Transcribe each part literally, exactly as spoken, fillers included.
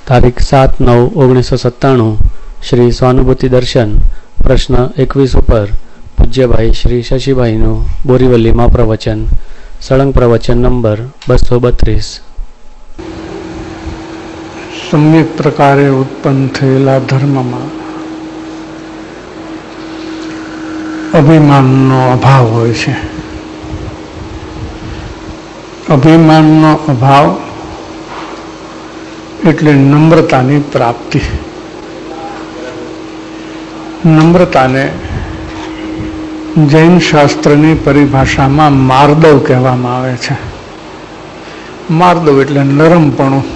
તારીખ સાત નવ ઓગણીસો સત્તાણું શ્રી સ્વાનુભૂતિ દર્શન પ્રશ્ન એકવીસ ઉપર પૂજ્યભાઈ શ્રી શશીભાઈનું બોરીવલીમાં પ્રવચન સળંગ પ્રવચન નંબર બસો બત્રીસ. સમ્યક પ્રકારે ઉત્પન્ન થયેલા ધર્મમાં અભિમાનનો અભાવ હોય છે. અભિમાનનો અભાવ એટલે નમ્રતાની પ્રાપ્તિ. નમ્રતાને જૈન શાસ્ત્રની પરિભાષામાં માર્દવ કહેવામાં આવે છે. માર્દવ એટલે નરમપણું.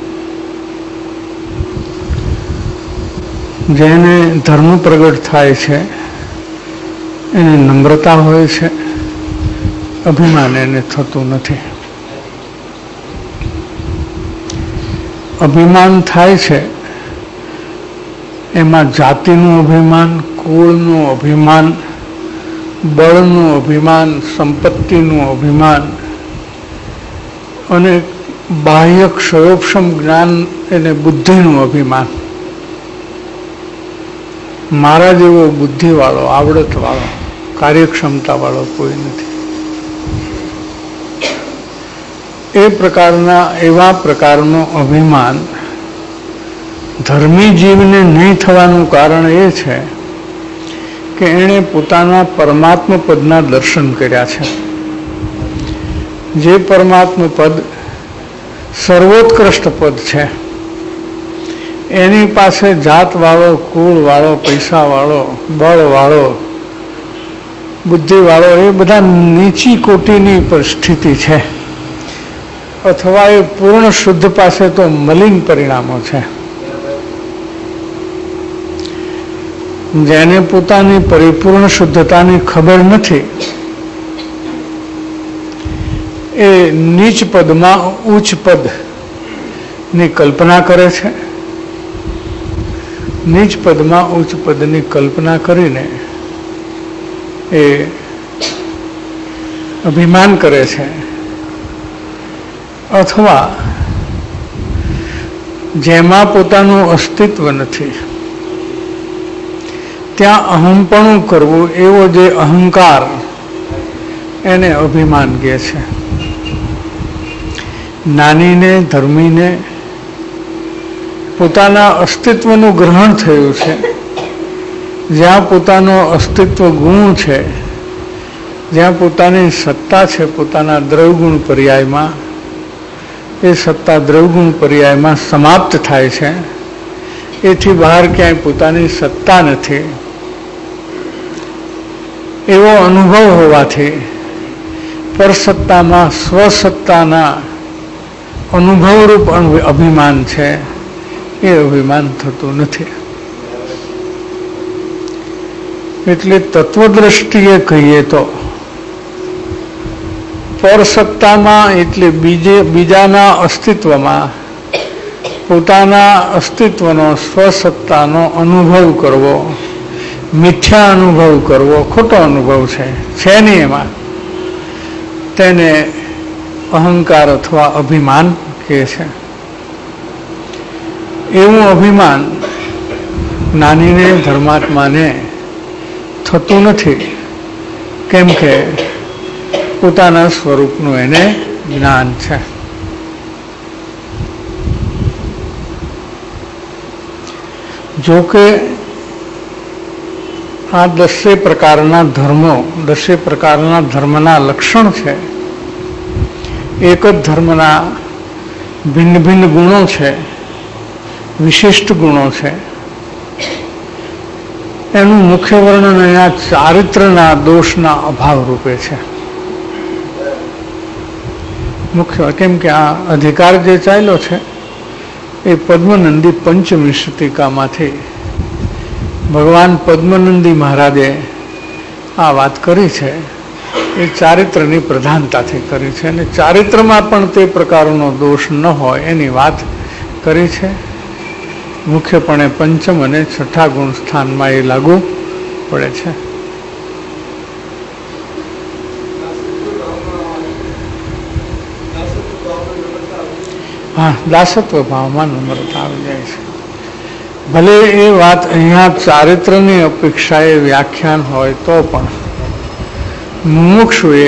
જેને ધર્મ પ્રગટ થાય છે એને નમ્રતા હોય છે, અભિમાન એને થતું નથી. અભિમાન થાય છે એમાં જાતિનું અભિમાન, કુળનું અભિમાન, બળનું અભિમાન, સંપત્તિનું અભિમાન અને બાહ્ય ક્ષયોક્ષમ જ્ઞાન એને બુદ્ધિનું અભિમાન. મારા જેવો બુદ્ધિવાળો, આવડતવાળો, કાર્યક્ષમતાવાળો કોઈ નથી. એ પ્રકારના એવા પ્રકારનું અભિમાન ધર્મી જીવને નહીં થવાનું કારણ એ છે કે એણે પોતાના પરમાત્મ પદના દર્શન કર્યા છે. જે પરમાત્મ પદ સર્વોત્કૃષ્ટ પદ છે એની પાસે જાતવાળો, કુળવાળો, પૈસાવાળો, બળવાળો, બુદ્ધિવાળો એ બધા નીચી કોટીની પરિસ્થિતિ છે, અથવા એ પૂર્ણ શુદ્ધ પાસે તો મલિન પરિણામો છે. જેને પોતાની પરિપૂર્ણ શુદ્ધતાની ખબર નથી એ નીચ પદમાં ઉચ્ચ પદની કલ્પના કરે છે. નીચ પદમાં ઉચ્ચ પદની કલ્પના કરીને એ અભિમાન કરે છે, અથવા જેમાં પોતાનું અસ્તિત્વ નથી ત્યાં અહંપણું કરવું એવો જે અહંકાર એને અભિમાન કહે છે. જ્ઞાનીને, ધર્મીને પોતાના અસ્તિત્વનું ગ્રહણ થયું છે. જ્યાં પોતાનો અસ્તિત્વ ગુણ છે, જ્યાં પોતાની સત્તા છે પોતાના દ્રવગુણ પર્યાયમાં, એ સત્તા દ્રવગુણ પર્યાયમાં સમાપ્ત થાય છે. એથી બહાર ક્યાંય પોતાની સત્તા નથી એવો અનુભવ હોવાથી પરસત્તામાં સ્વસત્તાના અનુભવરૂપ અભિમાન છે એ અભિમાન થતું નથી. એટલે તત્વદ્રષ્ટિએ કહીએ તો પરસત્તામાં એટલે બીજે બીજાના અસ્તિત્વમાં પોતાના અસ્તિત્વનો, સ્વસત્તાનો અનુભવ કરવો, મિથ્યા અનુભવ કરવો, ખોટો અનુભવ છે છે નહીં એમાં, તેને અહંકાર અથવા અભિમાન કહે છે. એવું અભિમાન જ્ઞાનીને, ધર્માત્માને થતું નથી. કેમ કે પોતાના સ્વરૂપનું એને જ્ઞાન છે. જો કે આ દસે પ્રકારના ધર્મો, દસે પ્રકારના ધર્મના લક્ષણ છે. એક જ ધર્મના ભિન્ન ભિન્ન ગુણો છે, વિશિષ્ટ ગુણો છે. એનું મુખ્ય વર્ણન અહીંયા ચારિત્રના દોષના અભાવ રૂપે છે. મુખ્ય કેમ કે આ અધિકાર જે ચાલ્યો છે એ પદ્મનંદી પંચમી શતિકામાંથી ભગવાન પદ્મનંદી મહારાજે આ વાત કરી છે. એ ચારિત્રની પ્રધાનતાથી કરી છે અને ચારિત્રમાં પણ તે પ્રકારનો દોષ ન હોય એની વાત કરી છે. મુખ્યપણે પંચમ અને છઠ્ઠા ગુણ સ્થાનમાં એ લાગુ પડે છે. હા, દાસત્વ ભાવમાં નમ્રતા આવી જાય છે. ભલે એ વાત અહીંયા ચારિત્રની અપેક્ષાએ વ્યાખ્યાન હોય તો પણ મુમુક્ષુએ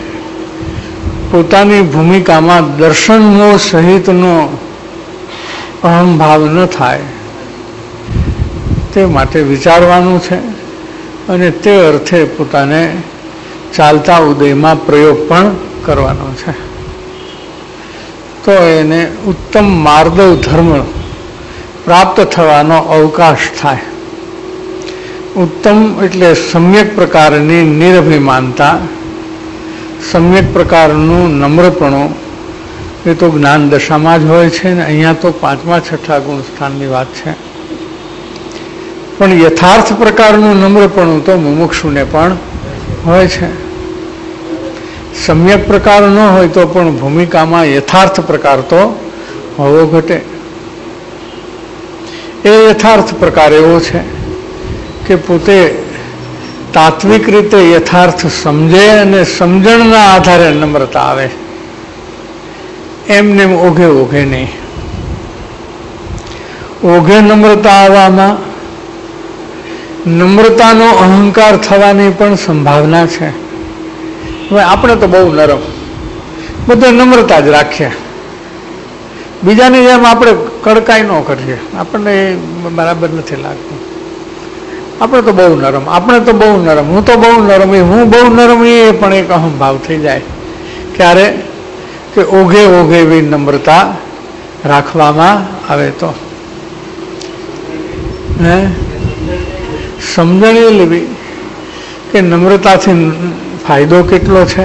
પોતાની ભૂમિકામાં દર્શન મોહ સહિતનો અહંભાવ ન થાય તે માટે વિચારવાનું છે અને તે અર્થે પોતાને ચાલતા ઉદયમાં પ્રયોગ પણ કરવાનો છે. તો એને ઉત્તમ માર્દવ ધર્મ પ્રાપ્ત થવાનો અવકાશ થાય. ઉત્તમ એટલે સમ્યક પ્રકારની નિરભિમાનતા, સમ્યક પ્રકારનું નમ્રપણું, એ તો જ્ઞાન દશામાં જ હોય છે ને અહીંયા તો પાંચમા છઠ્ઠા ગુણ સ્થાનની વાત છે. પણ યથાર્થ પ્રકારનું નમ્રપણું તો મુમુક્ષુને પણ હોય છે. સમ્યક પ્રકાર ન હોય તો પણ ભૂમિકામાં યથાર્થ પ્રકાર તો હોવો ઘટે. એ યથાર્થ પ્રકાર એવો છે કે પોતે તાત્વિક રીતે યથાર્થ સમજે અને સમજણના આધારે નમ્રતા આવે, એમને ઓઘે ઓઘે નહીં. ઓઘે નમ્રતા આવવામાં નમ્રતાનો અહંકાર થવાની પણ સંભાવના છે. હવે આપણે તો બહુ નરમ, બધે નમ્રતા જ રાખીએ, બીજાની જેમ આપણે કડકાઈ ન કરીએ, આપણને બરાબર નથી લાગતું. આપણે તો બહુ નરમ, આપણે તો બહુ નરમ, હું તો બહુ નરમ, હું બહુ નરમ, એ પણ એક અહંભાવ થઈ જાય. ક્યારે કે ઓઘે ઓઘે એવી નમ્રતા રાખવામાં આવે તો હે સમજણ એ લેવી કે નમ્રતાથી ફાયદો કેટલો છે,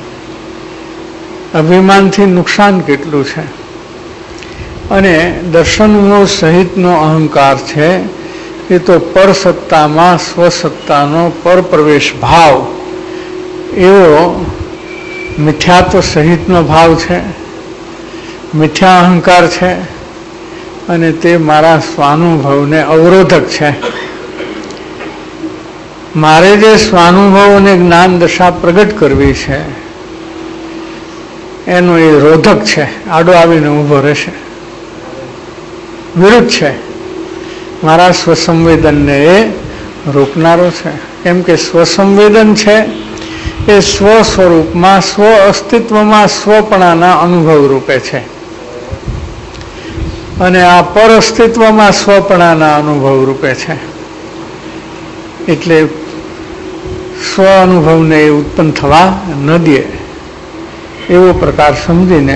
અભિમાનથી નુકસાન કેટલું છે. અને દર્શનનો સહિતનો અહંકાર છે એ તો પરસત્તામાં સ્વસત્તાનો પરપ્રવેશ ભાવ, એવો મિથ્યાત્વ સહિતનો ભાવ છે, મિથ્યા અહંકાર છે અને તે મારા સ્વાનુભવને અવરોધક છે. મારે જે સ્વાનુભવ અને જ્ઞાન દશા પ્રગટ કરવી છે એનો એ રોધક છે, આડો આવીને ઊભો રહેશે, વિરુદ્ધ છે. મારા સ્વસંવેદનને એ રોકનારો છે. કેમ કે સ્વસંવેદન છે એ સ્વ સ્વરૂપમાં, સ્વ અસ્તિત્વમાં સ્વપણાના અનુભવ રૂપે છે અને આ પર અસ્તિત્વમાં સ્વપણાના અનુભવ રૂપે છે. એટલે સ્વ અનુભવને એ ઉત્પન્ન થવા ન દે એવો પ્રકાર સમજીને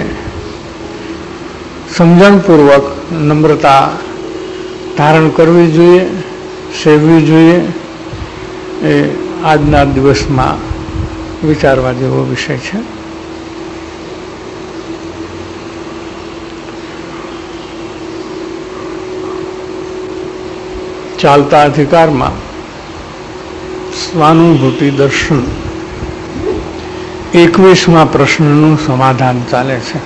સમજણપૂર્વક નમ્રતા ધારણ કરવી જોઈએ, સેવવી જોઈએ. એ આજના દિવસમાં વિચારવા જેવો વિષય છે. ચાલતા અધિકારમાં સ્વાનુભૂતિ દર્શન એકવીસમા પ્રશ્નનું સમાધાન ચાલે છે.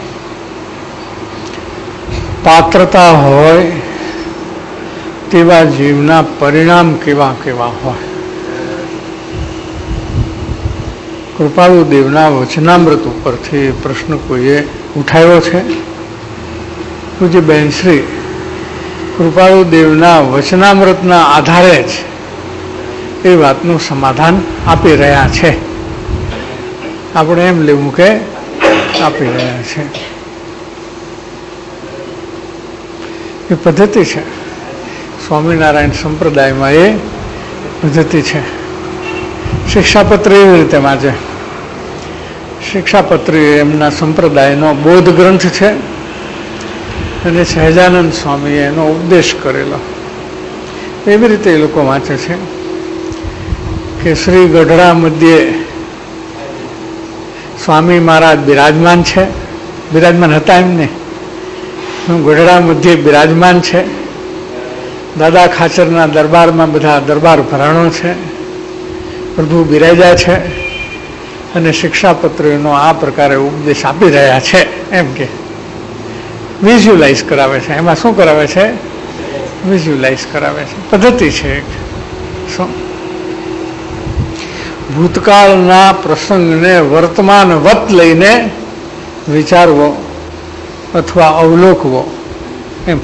પાત્રતા હોય તેવા જીવના પરિણામ કેવા કેવા હોય. કૃપાળુ દેવના વચનામૃત ઉપરથી પ્રશ્ન કોઈએ ઉઠાવ્યો છે. પૂજ્ય બહેનશ્રી કૃપાળુ દેવના વચનામૃતના આધારે જ એ વાતનું સમાધાન આપી રહ્યા છે. આપણે એમ લેવું કે આપી રહ્યા છે. એ પદ્ધતિ છે સ્વામિનારાયણ સંપ્રદાયમાં, એ પદ્ધતિ છે. શિક્ષાપત્ર એવી રીતે વાંચે. શિક્ષાપત્ર એમના સંપ્રદાયનો બોધ ગ્રંથ છે અને સહજાનંદ સ્વામીએ એનો ઉપદેશ કરેલો. એવી રીતે એ લોકો વાંચે છે કે શ્રી ગઢડા મધ્યે સ્વામી મહારાજ બિરાજમાન છે, બિરાજમાન હતા એમને, ગઢડા મધ્યે બિરાજમાન છે. દાદા ખાચરના દરબારમાં બધા દરબાર ભરાણો છે, પ્રભુ બિરાજ્યા છે અને શિક્ષાપત્રીનો આ પ્રકારે ઉપદેશ આપી રહ્યા છે. એમ કે વિઝ્યુલાઇઝ કરાવે છે. એમાં શું કરાવે છે? વિઝ્યુલાઇઝ કરાવે છે. પદ્ધતિ છે. શું ભૂતકાળના પ્રસંગને વર્તમાન વત લઈને વિચારવો અથવા અવલોકવો એમ.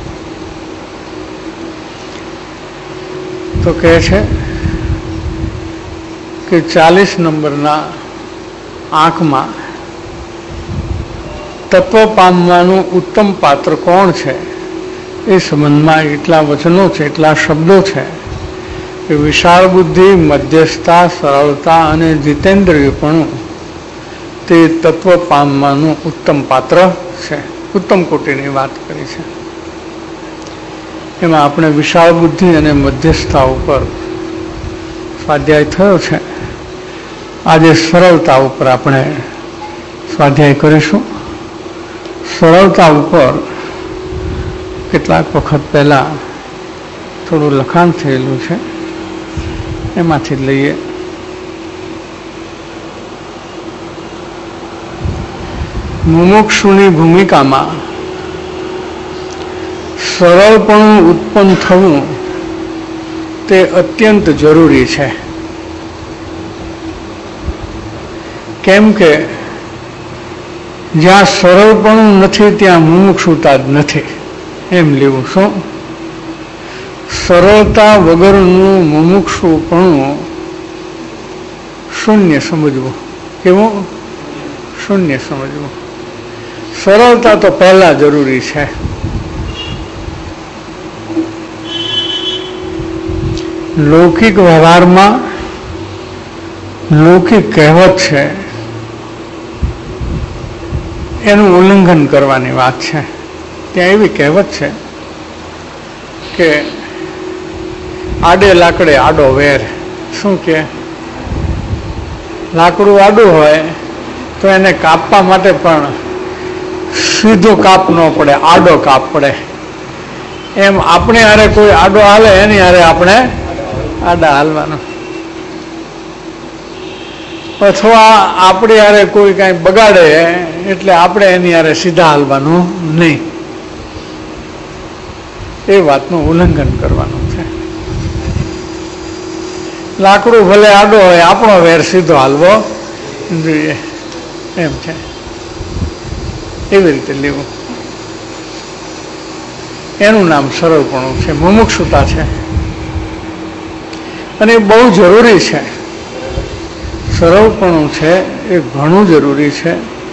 તો કહે છે કે ચાલીસ નંબરના આંકમાં તત્વ પામવાનું ઉત્તમ પાત્ર કોણ છે એ સંબંધમાં એટલા વચનો છે, એટલા શબ્દો છે કે વિશાળ બુદ્ધિ, મધ્યસ્થતા, સરળતા અને જીતેન્દ્રિયપણું તે તત્વ પામવાનું ઉત્તમ પાત્ર છે. ઉત્તમ કોટીની વાત કરી છે. એમાં આપણે વિશાળ બુદ્ધિ અને મધ્યસ્થતા ઉપર સ્વાધ્યાય થયો છે. આજે સરળતા ઉપર આપણે સ્વાધ્યાય કરીશું. સરળતા ઉપર કેટલાક વખત પહેલાં થોડું લખાણ થયેલું છે, એમાંથી લઈએ. મુમુક્ષુની ભૂમિકામાં સરળપણું ઉત્પન્ન થવું તે અત્યંત જરૂરી છે. કેમ કે જ્યાં સરળપણું નથી ત્યાં મુમુક્ષુતા જ નથી એમ લેવું. શું? સરળતા વગરનું મુમુક્ષુપણું શૂન્ય સમજવું. કેવું? શૂન્ય સમજવું. સરળતા તો પહેલા જરૂરી છે. લૌકિક વ્યવહારમાં લૌકિક કહેવત છે એનું ઉલ્લંઘન કરવાની વાત છે. ત્યાં એવી કહેવત છે કે આડે લાકડે આડો વેર. શું કે? લાકડું આડું હોય તો એને કાપવા માટે પણ સીધો કાપ ન પડે, આડો કાપ પડે. એમ આપણે હારે કોઈ આડો હાલે એની હારે આપણે આડા હાલવાનું, અથવા આપણી હારે કોઈ કાંઈ બગાડે એટલે આપણે એની હારે સીધા હાલવાનું નહીં. એ વાતનું ઉલ્લંઘન કરવાનું છે. લાકડું ભલે આડો હોય, આપણો વેર સીધો હાલવો જોઈએ એમ છે. એવી રીતે લેવું. એનું નામ સરળપણું છે, મુમુક્ષુતા છે. અને એ બહુ જરૂરી છે. સરળપણું છે એ ઘણું જરૂરી છે.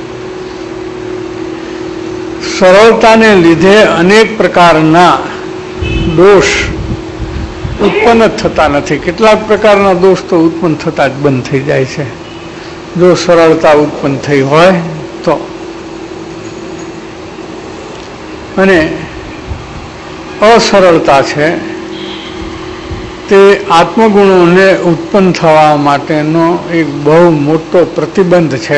સરળતાને લીધે અનેક પ્રકારના દોષ ઉત્પન્ન થતા નથી. કેટલાક પ્રકારના દોષ તો ઉત્પન્ન થતા જ બંધ થઈ જાય છે જો સરળતા ઉત્પન્ન થઈ હોય તો. અને અસરળતા છે તે આત્મગુણોને ઉત્પન્ન થવા માટેનો એક બહુ મોટો પ્રતિબંધ છે.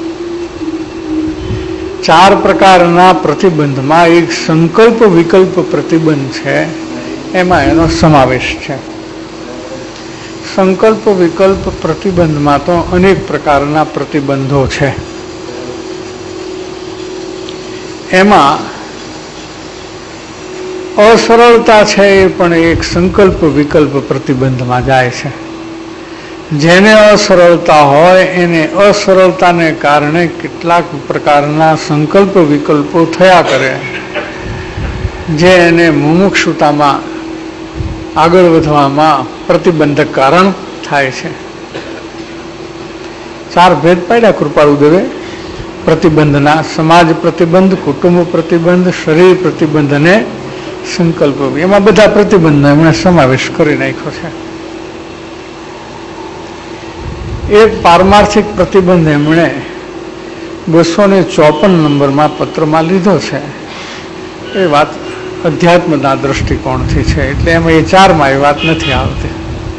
ચાર પ્રકારના પ્રતિબંધમાં એક સંકલ્પ વિકલ્પ પ્રતિબંધ છે, એમાં એનો સમાવેશ છે. સંકલ્પ વિકલ્પ પ્રતિબંધમાં તો અનેક પ્રકારના પ્રતિબંધો છે. એમાં અસરળતા છે એ પણ એક સંકલ્પ વિકલ્પ પ્રતિબંધમાં જાય છે. જેને અસરળતા હોય એને અસરળતાને કારણે કેટલાક પ્રકારના સંકલ્પ વિકલ્પો થયા કરે, જે એને મુમુક્ષુતામાં આગળ વધવામાં પ્રતિબંધક કારણ થાય છે. ચાર ભેદ પાડ્યા કૃપાળુદેવે પ્રતિબંધના: સમાજ પ્રતિબંધ, કુટુંબ પ્રતિબંધ, શરીર પ્રતિબંધ અને સંકલ્પ. એમાં બધા પ્રતિબંધનો એમણે સમાવેશ કરી નાખ્યો છે. એક પારમાર્થિક પ્રતિબંધ એમણે બસો ને ચોપન નંબરમાં પત્રમાં લીધો છે. એ વાત અધ્યાત્મના દ્રષ્ટિકોણથી છે, એટલે એમાં એ ચારમાં એ વાત નથી આવતી.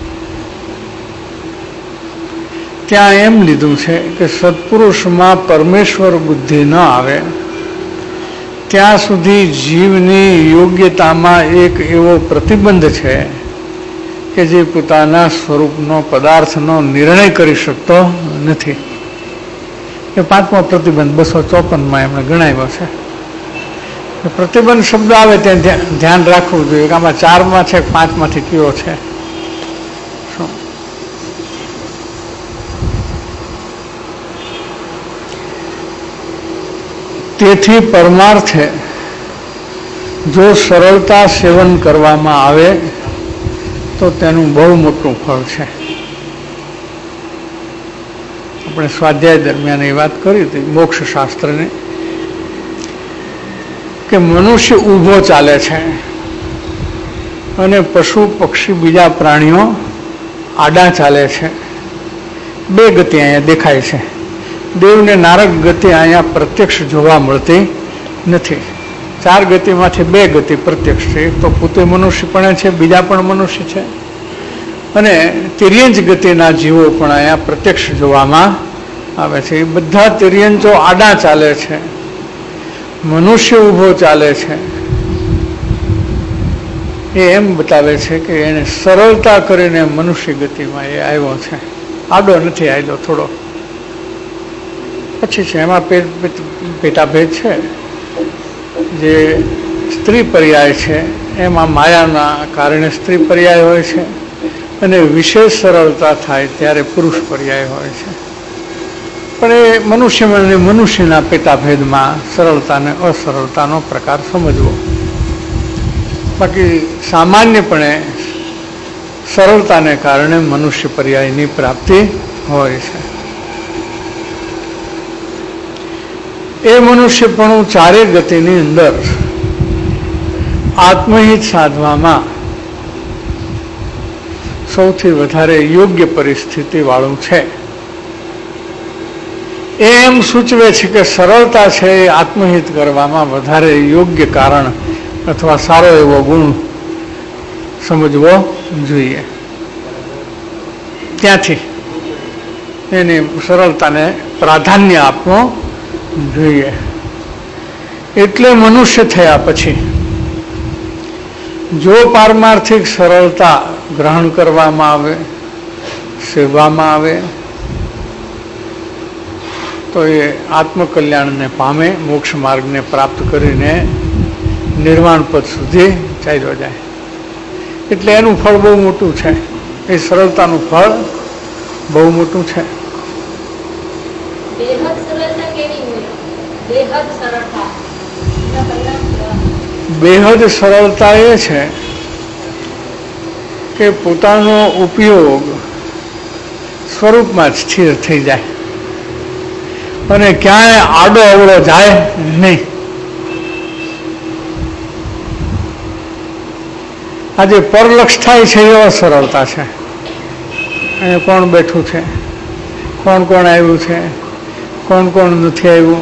ત્યાં એમ લીધું છે કે સત્પુરુષમાં પરમેશ્વર બુદ્ધિ ન આવે ત્યાં સુધી જીવની યોગ્યતામાં એક એવો પ્રતિબંધ છે કે જે પોતાના સ્વરૂપનો પદાર્થનો નિર્ણય કરી શકતો નથી. એ પાંચમો પ્રતિબંધ બસો ચોપનમાં એમણે ગણાવ્યો છે. પ્રતિબંધ શબ્દ આવે ત્યાં ધ્યાન રાખવું જોઈએ કે આમાં ચારમાં છે, પાંચમાંથી કયો છે. શું તેથી પરમાર્થે જો સરળતા સેવન કરવામાં આવે તો તેનું બહુ મોટું ફળ છે. આપણે સ્વાધ્યાય દરમિયાન એ વાત કરી હતી મોક્ષ શાસ્ત્રની, કે મનુષ્ય ઊભો ચાલે છે અને પશુ પક્ષી બીજા પ્રાણીઓ આડા ચાલે છે. બે ગતિ અહીંયા દેખાય છે. દેવને નારક ગતિ અહીંયા પ્રત્યક્ષ જોવા મળતી નથી. ચાર ગતિમાંથી બે ગતિ પ્રત્યક્ષ છે. એક તો પોતે મનુષ્ય પણ છે, બીજા પણ મનુષ્ય છે, અને તિર્યંચ ગતિના જીવો પણ અહીંયા પ્રત્યક્ષ જોવામાં આવે છે. એ બધા તિર્યંચો આડા ચાલે છે, મનુષ્ય ઊભો ચાલે છે. એ એમ બતાવે છે કે એને સરળતા કરીને મનુષ્ય ગતિમાં એ આવ્યો છે, આડો નથી આવ્યો થોડો. પછી છે એમાં પેટાભેદ છે. જે સ્ત્રી પર્યાય છે એમાં માયાના કારણે સ્ત્રી પર્યાય હોય છે, અને વિશેષ સરળતા થાય ત્યારે પુરુષ પર્યાય હોય છે. પણ એ મનુષ્ય અને મનુષ્યના પેટાભેદમાં સરળતા અને અસરળતાનો પ્રકાર સમજવો. બાકી સામાન્યપણે સરળતાને કારણે મનુષ્ય પર્યાયની પ્રાપ્તિ હોય છે. એ મનુષ્યપણું ચારે ગતિની અંદર આત્મહિત સાધવામાં સૌથી વધારે યોગ્ય પરિસ્થિતિ વાળું છે. એ એમ સૂચવે છે કે સરળતા છે એ આત્મહિત કરવામાં વધારે યોગ્ય કારણ અથવા સારો એવો ગુણ સમજવો જોઈએ. ત્યાંથી એની સરળતાને પ્રાધાન્ય આપવું જોઈએ. એટલે મનુષ્ય થયા પછી જો પારમાર્થિક સરળતા ગ્રહણ કરવામાં આવે, સેવામાં આવે, તો એ આત્મકલ્યાણને પામે, મોક્ષ માર્ગને પ્રાપ્ત કરીને નિર્વાણ પદ સુધી ચાલ્યો જાય. એટલે એનું ફળ બહુ મોટું છે. એ સરળતાનું ફળ બહુ મોટું છે. બેહદ સરળતા એ છે કે પોતાનો ઉપયોગ સ્વરૂપમાં જ સ્થિર થઈ જાય અને ક્યાંય આડો અવળો જાય નહીં. આજે પરલક્ષ થાય છે એવા સરળતા છે. અહીંયા કોણ બેઠું છે, કોણ કોણ આવ્યું છે, કોણ કોણ નથી આવ્યું,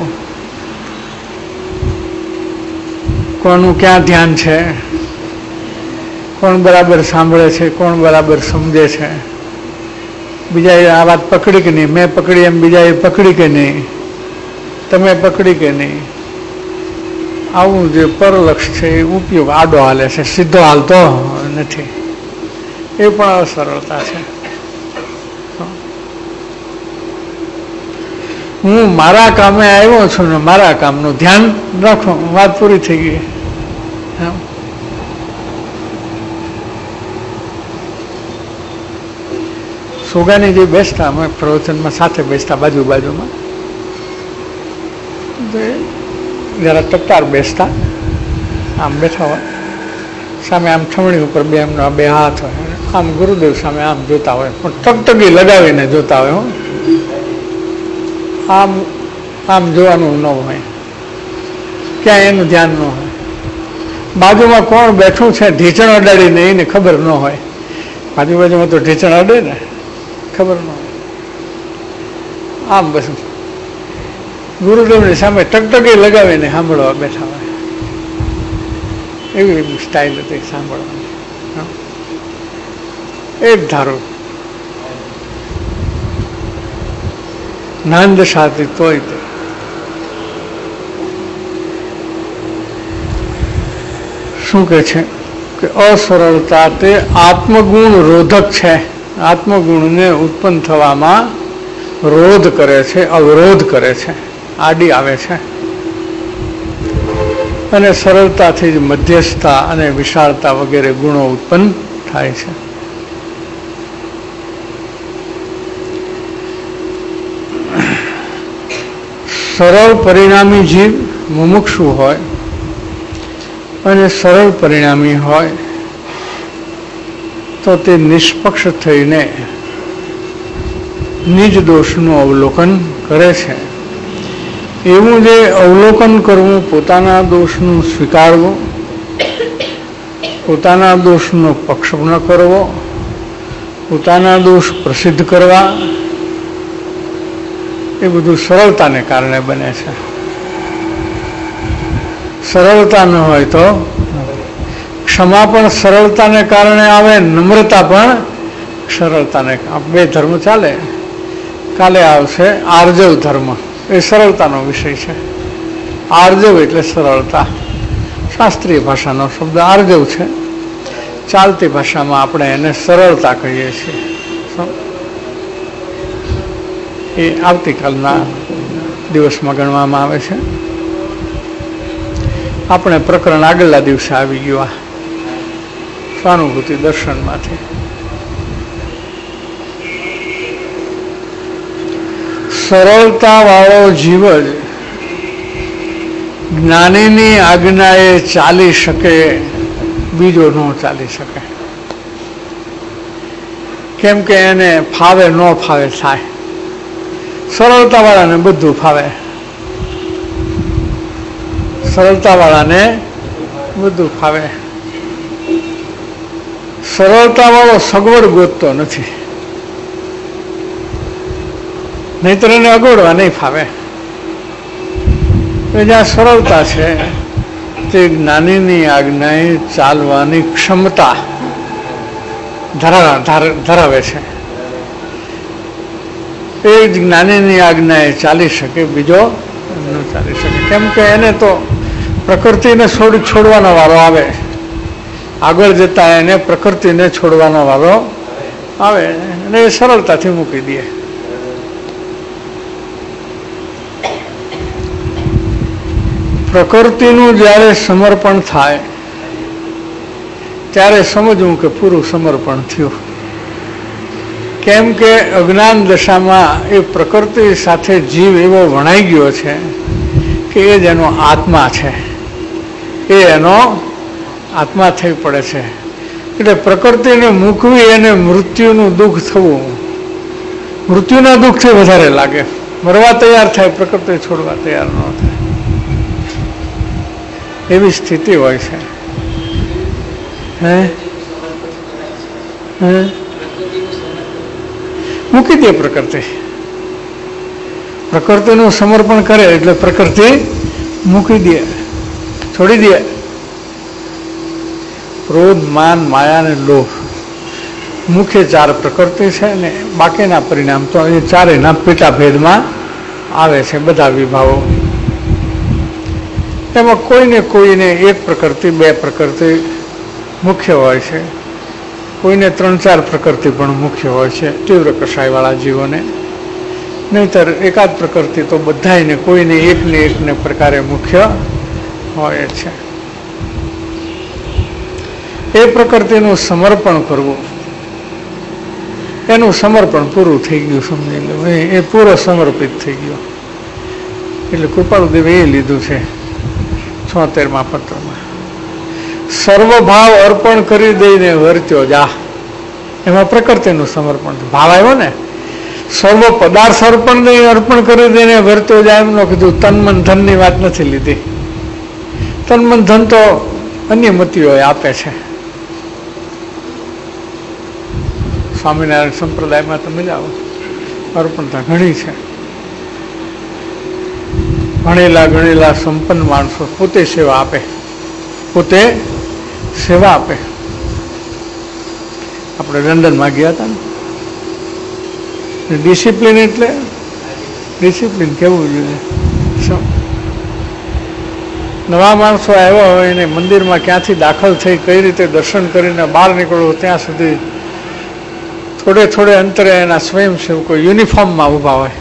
કોનું ક્યાં ધ્યાન છે, કોણ બરાબર સાંભળે છે, કોણ બરાબર સમજે છે, બીજાએ આ વાત પકડી કે નહીં, મેં પકડી એમ બીજાએ પકડી કે નહીં, તમે પકડી કે નહીં. આવું જે પરલક્ષ છે એ ઉપયોગ આડો હાલે છે, સીધો હાલતો નથી. એ પણ અસરળતા છે. હું મારા કામે આવ્યો છું ને મારા કામનું ધ્યાન રાખો, વાત પૂરી થઈ ગઈ. સોગાની જે બેસતા અમે પ્રવચનમાં સાથે બેસતા બાજુ બાજુમાં, જરા ટટ્ટાર બેસતા, આમ બેઠા હોય, સામે આમ થમણી ઉપર બે એમના બે હાથ હોય, આમ ગુરુદેવ સામે આમ જોતા હોય, પણ ટકટકી લગાવીને જોતા હોય. હું આમ આમ જોવાનું ન હોય, ક્યાંય એનું ધ્યાન ન હોય. બાજુમાં કોણ બેઠું છે ઢીચણ અડાડીને એને ખબર ન હોય. બાજુ બાજુમાં તો ઢીચણ અડે ને, ખબર ન હોય. આમ બસ ગુરુદેવની સામે ટકટકી લગાવીને સાંભળવા બેઠા હોય. એવી એવી સ્ટાઇલ હતી સાંભળવાની. એ જ ધારો નાંદ સાથી તોય તે શું કે છે કે અસરળતા તે આત્મગુણ રોધક છે. આત્મગુણને ઉત્પન્ન થવામાં રોધ કરે છે, અવરોધ કરે છે, આડી આવે છે. અને સરળતાથી જ મધ્યસ્થતા અને વિશાળતા વગેરે ગુણો ઉત્પન્ન થાય છે. સરળ પરિણામી જીવ મુમુક્ષુ હોય અને સરળ પરિણામી હોય તો તે નિષ્પક્ષ થઈને નિજ દોષનું અવલોકન કરે છે. એવું જે અવલોકન કરવું, પોતાના દોષનું સ્વીકારવું, પોતાના દોષનો પક્ષ ન કરવો, પોતાના દોષ પ્રસિદ્ધ કરવા, એ બધું સરળતાને કારણે બને છે. સરળતા ન હોય તો ક્ષમા પણ સરળતાને કારણે આવે, નમ્રતા પણ સરળતાને. બે ધર્મ ચાલે. કાલે આવશે આર્જવ ધર્મ, એ સરળતાનો વિષય છે. આર્જવ એટલે સરળતા. શાસ્ત્રીય ભાષાનો શબ્દ આર્જવ છે. ચાલતી ભાષામાં આપણે એને સરળતા કહીએ છીએ. એ આવતીકાલના દિવસમાં ગણવામાં આવે છે. આપણે પ્રકરણ આગળના દિવસે આવી ગયા સ્વાનુભૂતિ દર્શનમાંથી. સરળતા વાળો જીવ જ જ્ઞાનીની આજ્ઞાએ ચાલી શકે, બીજો ન ચાલી શકે. કેમ કે એને ફાવે ન ફાવે થાય. સરળતા વાળાને બધું ફાવે. સરળતા વાળાને બધું ફાવે. સરળતા વાળો સગવડ ગોતતો નથી, નહીતર એને અગવડવા નહીં ફાવે. જ્યાં સરળતા છે તે જ્ઞાનીની આજ્ઞાએ ચાલવાની ક્ષમતા ધરાવે છે. એ જ જ્ઞાનીની આજ્ઞાએ ચાલી શકે, બીજો ન ચાલી શકે. કેમ કે એને તો પ્રકૃતિને છોડ છોડવાનો વારો આવે. આગળ જતા એને પ્રકૃતિને છોડવાનો વારો આવે અને એ સરળતાથી મૂકી દે. પ્રકૃતિનું જ્યારે સમર્પણ થાય ત્યારે સમજવું કે પૂરું સમર્પણ થયું. કેમ કે અજ્ઞાન દશામાં એ પ્રકૃતિ સાથે જીવ એવો વણાઈ ગયો છે કે એ જ એનો આત્મા છે, એ એનો આત્મા થઈ પડે છે. એટલે પ્રકૃતિને મૂકવી એને મૃત્યુનું દુઃખ થવું, મૃત્યુના દુઃખથી વધારે લાગે. મરવા તૈયાર થાય, પ્રકૃતિ છોડવા તૈયાર ન થાય, એવી સ્થિતિ હોય છે. હે હે મૂકી દે પ્રકૃતિ. પ્રકૃતિનું સમર્પણ કરે એટલે પ્રકૃતિ મૂકી દે, છોડી દે. ક્રોધ, માન, માયા અને લોભ મુખ્ય ચાર પ્રકૃતિ છે ને બાકીના પરિણામ તો એ ચારેયના પેટા ભેદમાં આવે છે. બધા વિભાવો એમાં કોઈને કોઈને એક પ્રકૃતિ, બે પ્રકૃતિ મુખ્ય હોય છે, કોઈને ત્રણ ચાર પ્રકૃતિ પણ મુખ્ય હોય છે તીવ્ર કષાયવાળા જીવોને. નહીતર એકાદ પ્રકૃતિ તો બધાને કોઈને એકને એકને પ્રકારે મુખ્ય હોય છે. એ પ્રકૃતિનું સમર્પણ કરવું, એનું સમર્પણ પૂરું થઈ ગયું, સમજી લો. એ પૂરો સમર્પિત થઈ ગયો. એટલે કૃપાળુદેવે એ લીધું છે છોતેરમાં પત્રમાં, સર્વભાવ અર્પણ કરી દઈને વર્ત્યો જા. એમાં પ્રકૃતિનું સમર્પણ ભાવ આવ્યો ને. સર્વ પદાર્થ અર્પણ દઈ અર્પણ કરી દઈને વર્ત્યો જાય એમનો કીધું. તન મન ધનની વાત નથી લીધી. તન મન ધન તો અન્ય મતીઓ આપે છે. સ્વામિનારાયણ સંપ્રદાયમાં તમે જાઓ, અર્પણતા ઘણી છે. ભણેલા ગણેલા સંપન્ન માણસો પોતે સેવા આપે, પોતે સેવા આપે. આપણે લંડનમાં ગયા હતા ને, ડિસિપ્લિન એટલે ડિસિપ્લિન કેવું જોઈએ. શું નવા માણસો આવ્યા હોય એને મંદિરમાં ક્યાંથી દાખલ થઈ, કઈ રીતે દર્શન કરીને બહાર નીકળવો, ત્યાં સુધી થોડે થોડે અંતરે એના સ્વયંસેવકો યુનિફોર્મમાં ઊભા હોય.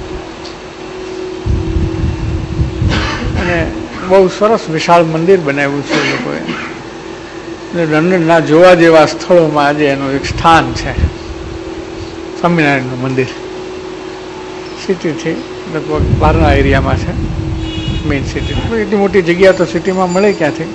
અને બહુ સરસ વિશાળ મંદિર બનાવ્યું છે એ લોકોએ. લંડનના જોવા જેવા સ્થળોમાં આજે એનું એક સ્થાન છે, સ્વામિનારાયણનું મંદિર. સિટીથી લગભગ બહારના એરિયામાં છે. Main city. એટલી મોટી જગ્યા તો સિટીમાં મળે ક્યાંથી?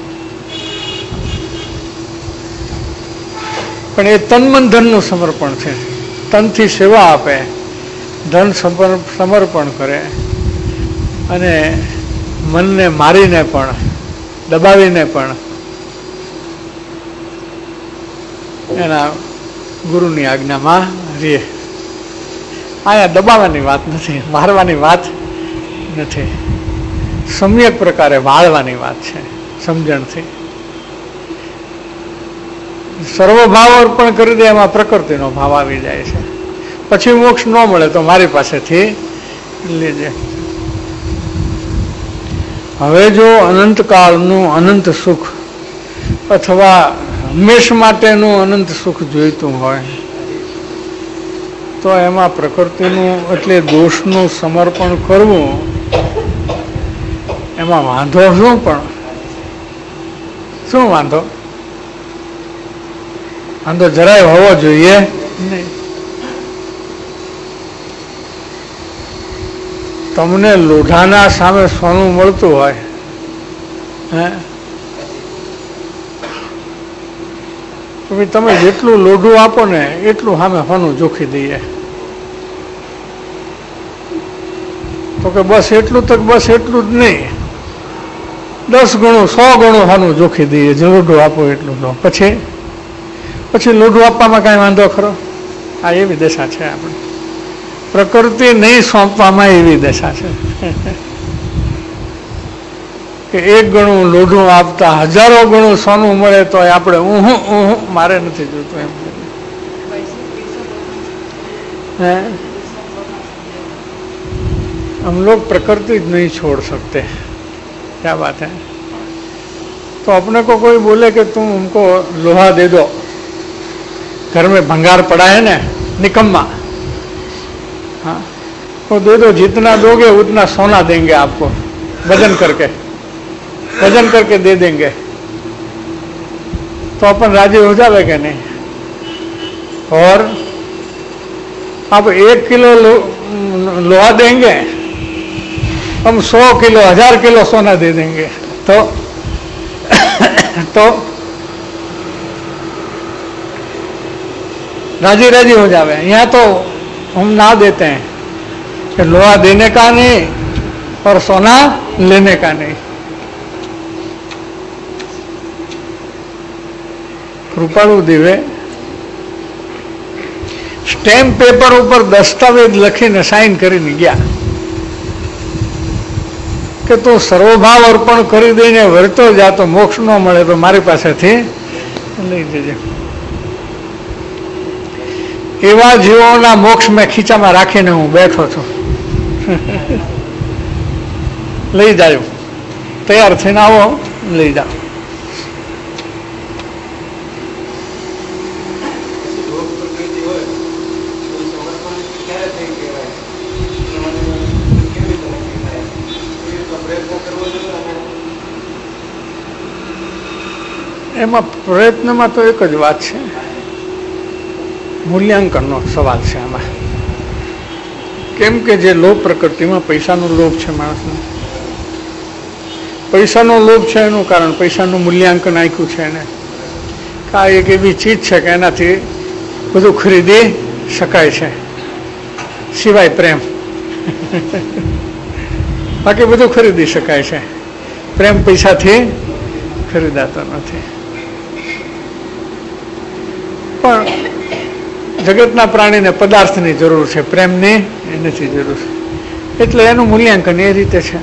પણ એ તન મન ધનનું સમર્પણ છે. તનથી સેવા આપે, ધન સમર્પણ કરે અને મનને મારીને પણ, દબાવીને પણ એના ગુરુની આજ્ઞામાં રહે. અહીંયા દબાવવાની વાત નથી, મારવાની વાત નથી, સમ્યક પ્રકારે વાળવાની વાત છે સમજણથી. સર્વભાવ અર્પણ કરી દે, એમાં પ્રકૃતિનો ભાવ આવી જાય છે. પછી મોક્ષ ન મળે તો મારી પાસેથી લેજે. હવે જો અનંતકાળનું અનંત સુખ અથવા હંમેશ માટેનું અનંત સુખ જોઈતું હોય તો એમાં પ્રકૃતિનું એટલે દોષનું સમર્પણ કરવું એમાં વાંધો શું? પણ શું વાંધો? વાંધો જરાય હોવો જોઈએ નહીં. તમને લોઢાના સામે સોનું મળતું હોય, હે, તો તમે જેટલું લોઢું આપો ને એટલું સામે સોનું જોખી દઈએ. તો કે બસ એટલું તો બસ એટલું જ નહીં, દસ ગણું સો ગણું સોનું જોખી દઈએ, જે લોઢું આપો એટલું લો. પછી પછી લોઢું આપવામાં કાંઈ વાંધો ખરો? આ એવી દશા છે આપણે. પ્રકૃતિ નહીં સોંપવામાં એવી દશા છે કે એક ગણું લોઢું આપતા હજારો ગણું સોનું મળે તો આપણે ઊહું ઊહું મારે નથી જોતું એમ. हम लोग प्रकृति नहीं छोड़ सकते. क्या बात है? तो अपने को कोई बोले कि तुम हमको लोहा दे दो, घर में भंगार पड़ा है ना, निकम्मा, हाँ, वो दे दो, जितना दोगे उतना सोना देंगे आपको, वजन करके वजन करके दे देंगे. तो अपन राजी हो जावे कि नहीं? और आप एक किलो लो, लोहा देंगे, हम सौ किलो हजार किलो सोना दे देंगे. तो तो राजी राजी हो जावे. यहाँ तो हम ना देते हैं कि लोहा देने का नहीं और सोना लेने का नहीं. કૃપાળુ દેવે સ્ટેમ્પ પેપર ઉપર દસ્તાવેજ લખીને સાઇન કરીને ગયા કે તું સર્વભાવ અર્પણ કરી દઈને વર્તો જા, તો મોક્ષ ન મળે તો મારી પાસેથી લઈ જજે. એવા જીવોના મોક્ષ મેં ખીચામાં રાખીને હું બેઠો છું. લઈ જાઓ, તૈયાર થઈને આવો, લઈ જાઓ. એમાં પ્રયત્નમાં તો એક જ વાત છે, મૂલ્યાંકનનો સવાલ છે આમાં. કેમ કે જે લોભ પ્રકૃતિમાં પૈસાનો લોભ છે, માણસનો પૈસાનો લોભ છે, એનું કારણ પૈસાનું મૂલ્યાંકન આપ્યું છે એને. આ એક એવી ચીજ છે કે એનાથી બધું ખરીદી શકાય છે, સિવાય પ્રેમ. બાકી બધું ખરીદી શકાય છે, પ્રેમ પૈસાથી ખરીદાતો નથી. પણ જગતના પ્રાણીને પદાર્થની જરૂર છે, પ્રેમની નથી જરૂર. એટલે એનું મૂલ્યાંકન એ રીતે છે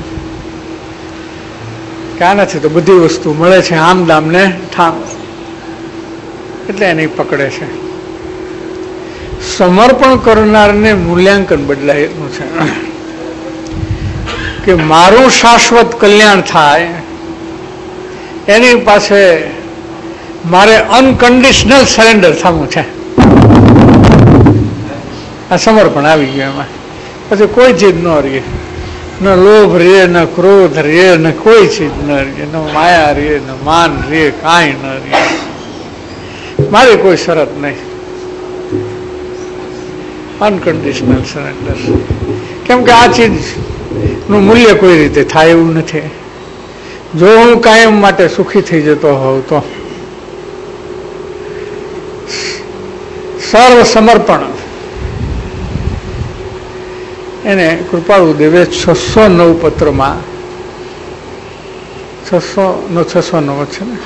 કે આનાથી તો બધી વસ્તુ મળે છે, આમ દામ ને ઠામ, એટલે એને પકડે છે. સમર્પણ કરનારને મૂલ્યાંકન બદલાયેલું છે કે મારું શાશ્વત કલ્યાણ થાય એની પાસે મારે અનકન્ડિશનલ સરેન્ડર થવું છે. આ સમર્પણ આવી ગયું એમાં. પછી કોઈ ચીજ ન રહે, ન લોભ રહે, ન ક્રોધ રહે, ન કોઈ ચીજ ન રહે, ન માયા રહે, ન માન રહે, કાંઈ ન રહે. મારી કોઈ શરત નહીં, અનકન્ડિશનલ સરેન્ડર. કેમ કે આ ચીજ નું મૂલ્ય કોઈ રીતે થાય એવું નથી. જો હું કાયમ માટે સુખી થઈ જતો હોઉં તો સર્વ સમર્પણ એને કૃપાળુ દેવે છસો નવ પત્રમાં છસો નો છસો નવ છે ને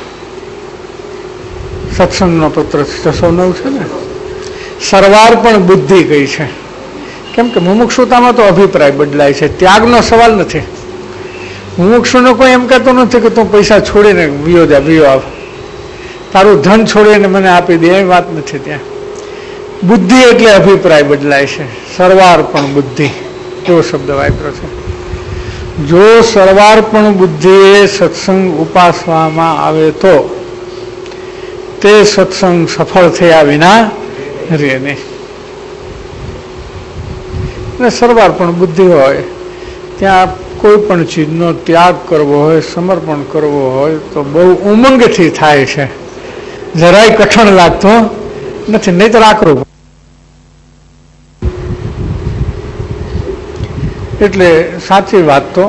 સત્સંગનો પત્ર છસો નવ છે ને સર્વાર્પણ બુદ્ધિ કઈ છે. કેમ કે મુમુક્ષુતામાં તો અભિપ્રાય બદલાય છે, ત્યાગનો સવાલ નથી. મુમુક્ષુનો કોઈ એમ કહેતો નથી કે તું પૈસા છોડીને વિયો જા વિયો આવ, તારું ધન છોડીને મને આપી દે, એ વાત નથી ત્યાં. બુદ્ધિ એટલે અભિપ્રાય બદલાય છે. સર્વાર્પણ બુદ્ધિ એવો શબ્દ વાપર્યો છે. જો સર્વાર્પણ બુદ્ધિએ સત્સંગ ઉપાસવામાં આવે તો તે સત્સંગ સફળ થયા વિના રહે નહીં. અને સર્વાર્પણ બુદ્ધિ હોય ત્યાં કોઈ પણ ચીજનો ત્યાગ કરવો હોય, સમર્પણ કરવો હોય તો બહુ ઉમંગથી થાય છે, જરાય કઠણ લાગતો નથી, નહીં તો આકરું. એટલે સાચી વાત તો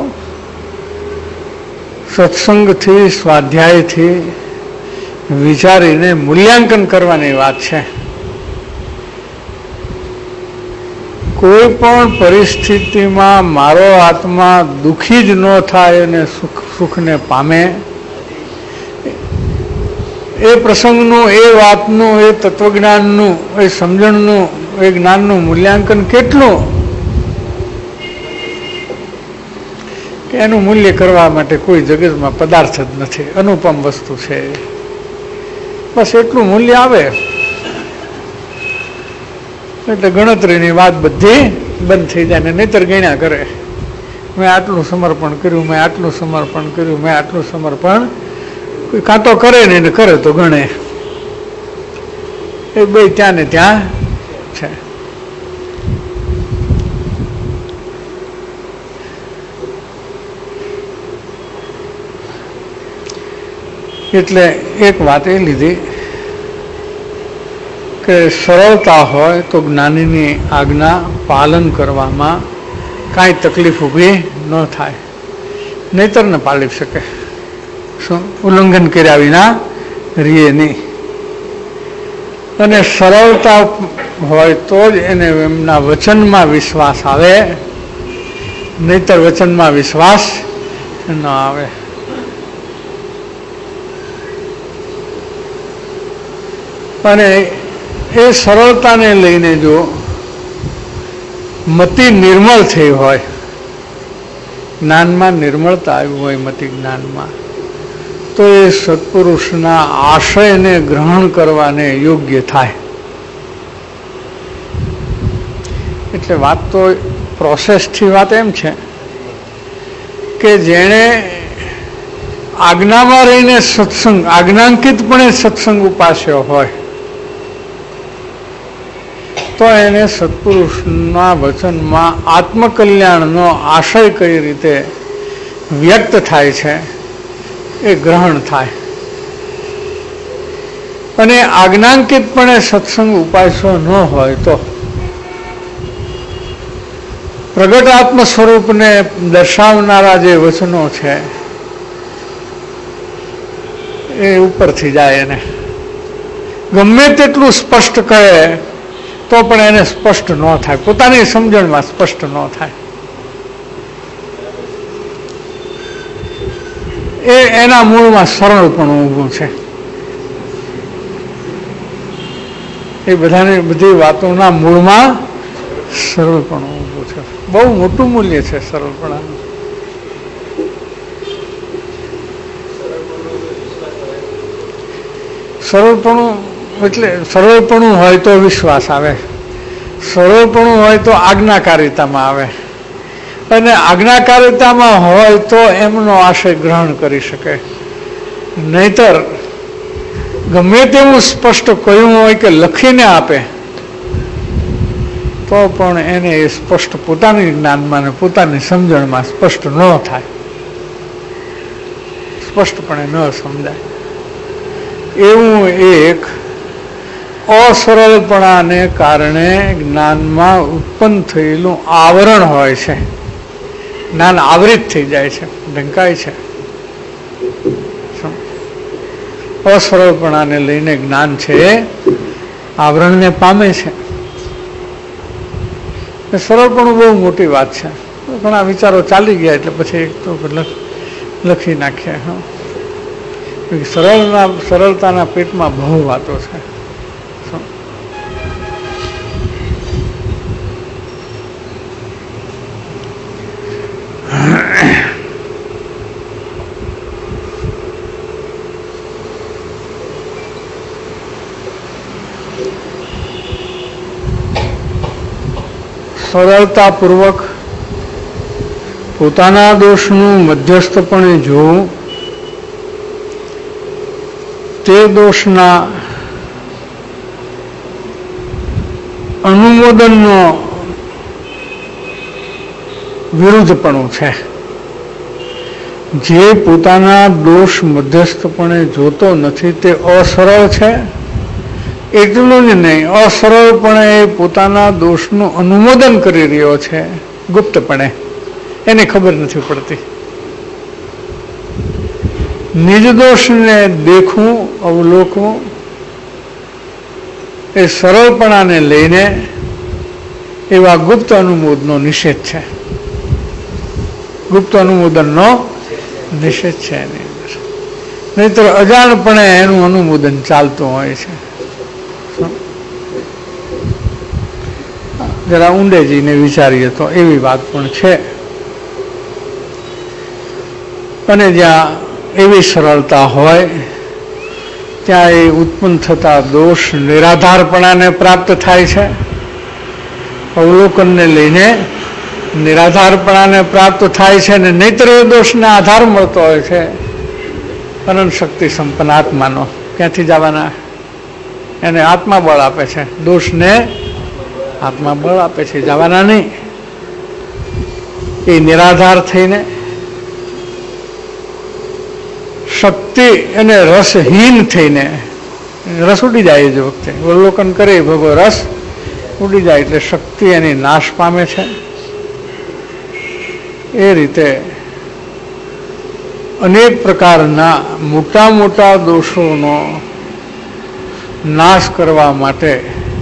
સત્સંગથી, સ્વાધ્યાયથી વિચારીને મૂલ્યાંકન કરવાની વાત છે. કોઈ પણ પરિસ્થિતિમાં મારો આત્મા દુઃખી જ ન થાય અને સુખ સુખને પામે, એ પ્રસંગનું, એ વાતનું, એ તત્વજ્ઞાનનું, એ સમજણનું, એ જ્ઞાનનું મૂલ્યાંકન કેટલું, કે એનું મૂલ્ય કરવા માટે કોઈ જગતમાં પદાર્થ જ નથી, અનુપમ વસ્તુ છે. બસ એટલું મૂલ્ય આવે એટલે ગણતરીની વાત બધી બંધ થઈ જાય ને નહીતર ગણ્યા કરે, મેં આટલું સમર્પણ કર્યું, મેં આટલું સમર્પણ કર્યું, મેં આટલું સમર્પણ. કોઈ કાં તો કરે ને એને કરે તો ગણે. એ બે ત્યાં ને ત્યાં છે. એટલે એક વાત એ લીધી કે સરળતા હોય તો જ્ઞાનીની આજ્ઞા પાલન કરવામાં કાંઈ તકલીફ ઊભી ન થાય, નહીતર ન પાળી શકે. શું ઉલ્લંઘન કર્યા વિના રીએ નહીં. અને સરળતા હોય તો જ એને એમના વચનમાં વિશ્વાસ આવે, નહીતર વચનમાં વિશ્વાસ ન આવે. અને એ સરળતાને લઈને જો મતિ નિર્મળ થઈ હોય, જ્ઞાનમાં નિર્મળતા આવી હોય મતિ જ્ઞાનમાં, તો એ સત્પુરુષના આશયને ગ્રહણ કરવાને યોગ્ય થાય. એટલે વાત તો પ્રોસેસથી વાત એમ છે કે જેણે આજ્ઞામાં રહીને સત્સંગ, આજ્ઞાંકિતપણે સત્સંગ ઉપાસ્યો હોય તો એને સત્પુરુષના વચનમાં આત્મકલ્યાણનો આશય કઈ રીતે વ્યક્ત થાય છે એ ગ્રહણ થાય. અને આજ્ઞાંકિતપણે સત્સંગ ઉપાસ્યો ન હોય તો પ્રગટ આત્મ સ્વરૂપને દર્શાવનારા જે વચનો છે એ ઉપરથી જાય. એને ગમે તેટલું સ્પષ્ટ કહે તો પણ એને સ્પષ્ટ ન થાય, પોતાની સમજણમાં સ્પષ્ટ ન થાય. એ એના મૂળમાં સરળપણું ઊભું છે. એ બધાની બધી વાતોના મૂળમાં સરળપણું ઊભું છે. બહુ મોટું મૂલ્ય છે સરળપણાનું. સરળપણું એટલે સરળપણું હોય તો વિશ્વાસ આવે, સરળપણું હોય તો આજ્ઞાકારિતામાં આવે, અને આજ્ઞાકારિતામાં હોય તો એમનો આશય ગ્રહણ કરી શકે. નહીતર ગમે તેવું સ્પષ્ટ કહ્યું હોય કે લખીને આપે તો પણ એને એ સ્પષ્ટ પોતાની જ્ઞાનમાં ને પોતાની સમજણમાં સ્પષ્ટ ન થાય, સ્પષ્ટપણે ન સમજાય. એવું એક અસરળપણાને કારણે જ્ઞાનમાં ઉત્પન્ન થયેલું આવરણ હોય છે. જ્ઞાન આવૃત થઈ જાય છે, ઢંકાય છે. અસરળપણાને લઈને જ્ઞાન છે આવરણને પામે છે. સરળપણું બહુ મોટી વાત છે. ઘણા વિચારો ચાલી ગયા એટલે પછી એક તો લખી નાખ્યા. હા, સરળના સરળતાના પેટમાં બહુ વાતો છે. સરળતાપૂર્વક પોતાના દોષનું મધ્યસ્થપણે જોવું, તે દોષના અનુમોદનનો વિરુદ્ધપણું છે. જે પોતાના દોષ મધ્યસ્થપણે જોતો નથી તે અસરળ છે. એટલું જ નહીં, અસરળપણે પોતાના દોષનું અનુમોદન કરી રહ્યો છે ગુપ્તપણે, એને ખબર નથી પડતી. નિજ દોષને દેખવું, અવલોકવું એ સરળપણાને લઈને એવા ગુપ્ત અનુમોદનનો નિષેધ છે. ગુપ્ત અનુમોદનનો નિષેધ છે એની અંદર. નહીતર અજાણપણે એનું અનુમોદન ચાલતું હોય છે. જરા ઊંડે જઈને વિચારીએ તો એવી વાત પણ છે. અને જ્યાં એવી સરળતા હોય ત્યાં એ ઉત્પન્ન થતા દોષ નિરાધારપણાને પ્રાપ્ત થાય છે. અવલોકનને લઈને નિરાધારપણાને પ્રાપ્ત થાય છે ને નહીતર એ દોષને આધાર મળતો હોય છે અનંત શક્તિ સંપન્ન આત્માનો. ક્યાંથી જવાના? એને આત્મા બળ આપે છે, દોષને આત્મા બળ આપે છે, જવાના નહીં. એ નિરાધાર થઈને શક્તિ અને રસહીન થઈને, રસ ઉડી જાય જ વખતે અવલોકન કરે ભગો રસ ઉડી જાય એટલે શક્તિ એની નાશ પામે છે. એ રીતે અનેક પ્રકારના મોટા મોટા દોષોનો નાશ કરવા માટે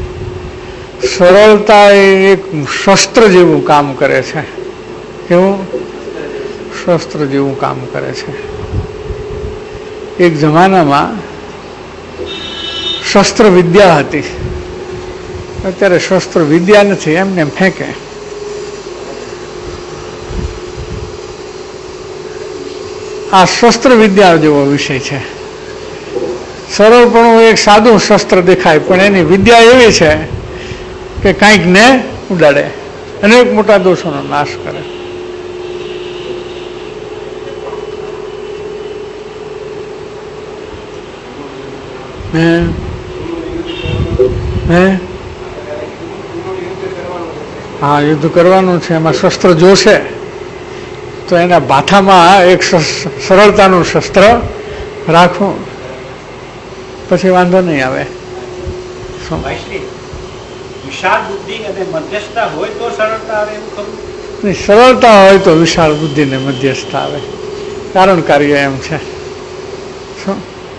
સરળતા એ એક શસ્ત્ર જેવું કામ કરે છે. કેવું? શસ્ત્ર જેવું કામ કરે છે. એક જમાનામાં શસ્ત્ર વિદ્યા હતી, અત્યારે શસ્ત્ર વિદ્યા નથી, એમને ફેંકે. આ શસ્ત્ર વિદ્યા જેવો વિષય છે. સરળપણું એક સાદું શસ્ત્ર દેખાય પણ એની વિદ્યા એવી છે કે કાંઈક ને ઉડાડે, અનેક મોટા દોષોનો નાશ કરે. હે હે હા, યુદ્ધ કરવાનું છે, એમાં શસ્ત્ર જોશે તો એના બાથામાં એક સરળતાનું શસ્ત્ર રાખવું, પછી વાંધો નહીં આવે. વિશાળ બુદ્ધિ અને મધ્યસ્થતા હોય તો સરળતા આવે એવું ખરું નહીં? સરળતા હોય તો વિશાળ બુદ્ધિ ને મધ્યસ્થતા આવે. કારણ કાર્ય એમ છે. શું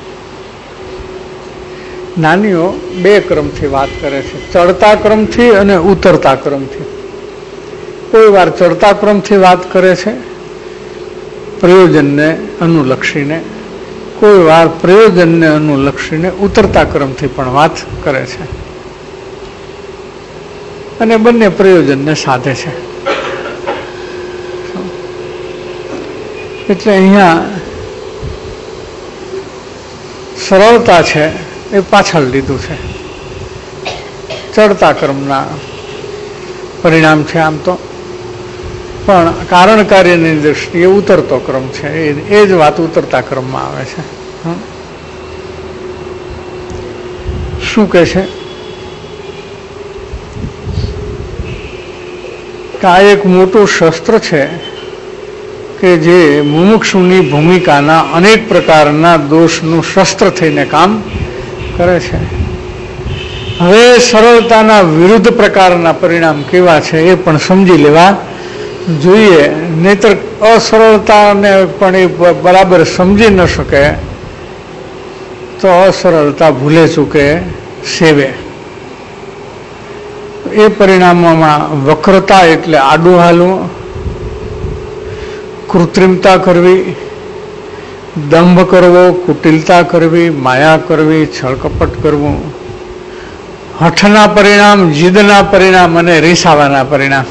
જ્ઞાનીઓ બે ક્રમથી વાત કરે છે, ચડતા ક્રમથી અને ઉતરતા ક્રમથી. કોઈ વાર ચડતા ક્રમથી વાત કરે છે પ્રયોજનને અનુલક્ષીને, કોઈ વાર પ્રયોજનને અનુલક્ષીને ઉતરતા ક્રમથી પણ વાત કરે છે, અને બંને પ્રયોજનને સાધે છે. એટલે અહીંયા સરળતા છે એ પાછળ લીધું છે. ચડતા ક્રમના પરિણામ છે આમ તો, પણ કારણ કાર્યની દ્રષ્ટિએ ઉતરતો ક્રમ છે. એ જ વાત ઉતરતા ક્રમમાં આવે છે. શું કહે છે કે આ એક મોટું શસ્ત્ર છે કે જે મુમુક્ષુની ભૂમિકાના અનેક પ્રકારના દોષનું શસ્ત્ર થઈને કામ કરે છે. હવે સરળતાના વિરુદ્ધ પ્રકારના પરિણામ કેવા છે એ પણ સમજી લેવા જોઈએ, નહીતર અસરળતાને પણ એ બરાબર સમજી ન શકે તો અસરળતા ભૂલે ચૂકે સેવે. એ પરિણામોમાં વક્રતા એટલે આડું હાલવું, કૃત્રિમતા કરવી, દંભ કરવો, કુટિલતા કરવી, માયા કરવી, છળકપટ કરવું, હઠના પરિણામ, જીદના પરિણામ અને રીસાવાના પરિણામ,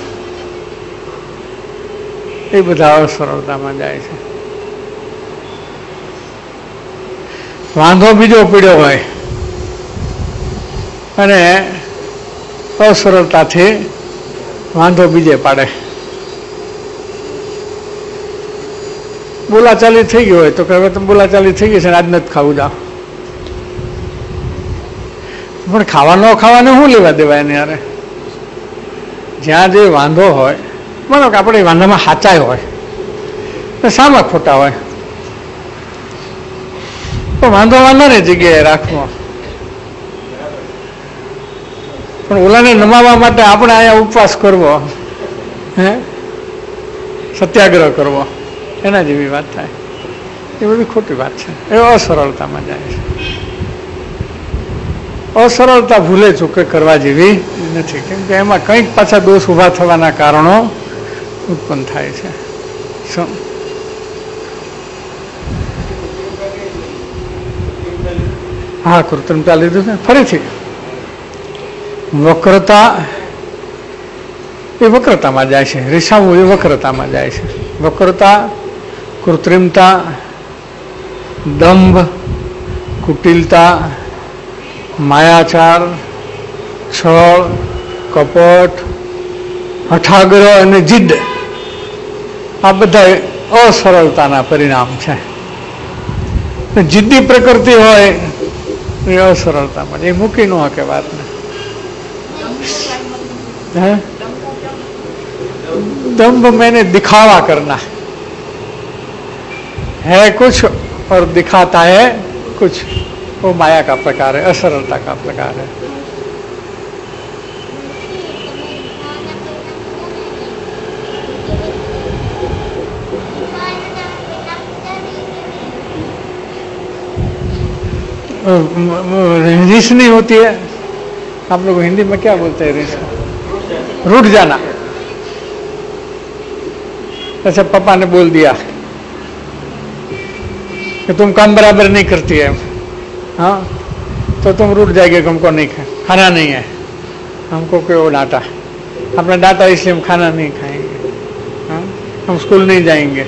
એ બધા અસરળતામાં જાય છે. વાંધો બીજો પીડ્યો હોય અને અસરળતાથી વાંધો બીજે પાડે. બોલાચાલી થઈ ગઈ હોય તો કે હવે તમે બોલાચાલી થઈ ગઈ છે આજ નથી ખાવું જાઓ, પણ ખાવા ન ખાવાને શું લેવા દેવાય ને યારે? જ્યાં જે વાંધો હોય, માનો કે આપણે વાંધામાં સાચાય હોય ને સામા ખોટા હોય, તો વાંધો વાંધાની જગ્યાએ રાખવો. પણ ઓલાને નમાવા માટે આપણે અહીંયા ઉપવાસ કરવો, હે સત્યાગ્રહ કરવો, એના જેવી વાત થાય. એ બધી ખોટી વાત છે. એ અસરળતામાં જાય છે. અસરળતા ભૂલે ચૂકે કરવા જેવી નથી, કેમ કે એમાં કંઈક પાછા દોષ ઊભા થવાના કારણો ઉત્પન્ન થાય છે. શું હા, કૃત્રિમતા લીધું છે. ફરીથી વક્રતા એ વક્રતામાં જાય છે, રીસાવું એ વક્રતામાં જાય છે. વક્રતા, કૃત્રિમતા, દંભ, કુટિલતા, માયાચાર, છળ, કપટ, હઠાગ્રહ અને જીદ, આ બધા અસરળતાના પરિણામ છે. જીદ્દી પ્રકૃતિ હોય એ અસરળતામાં, એ મૂકી ન શકે વાતને. है दम्भ मैंने दिखावा करना है कुछ और दिखाता है कुछ, वो माया का प्रकार है, असरलता का प्रकार है. रीस नहीं होती है, आप लोग हिंदी में क्या बोलते हैं रीस? रूठ जाना. ऐसे पापा ने बोल दिया कि तुम काम बराबर नहीं करती है, हाँ तो तुम रूठ जाएगी, हमको नहीं खा खाना नहीं है, हमको क्यों डांटा? आपने डांटा इसलिए हम खाना नहीं खाएंगे, हाँ हम स्कूल नहीं जाएंगे.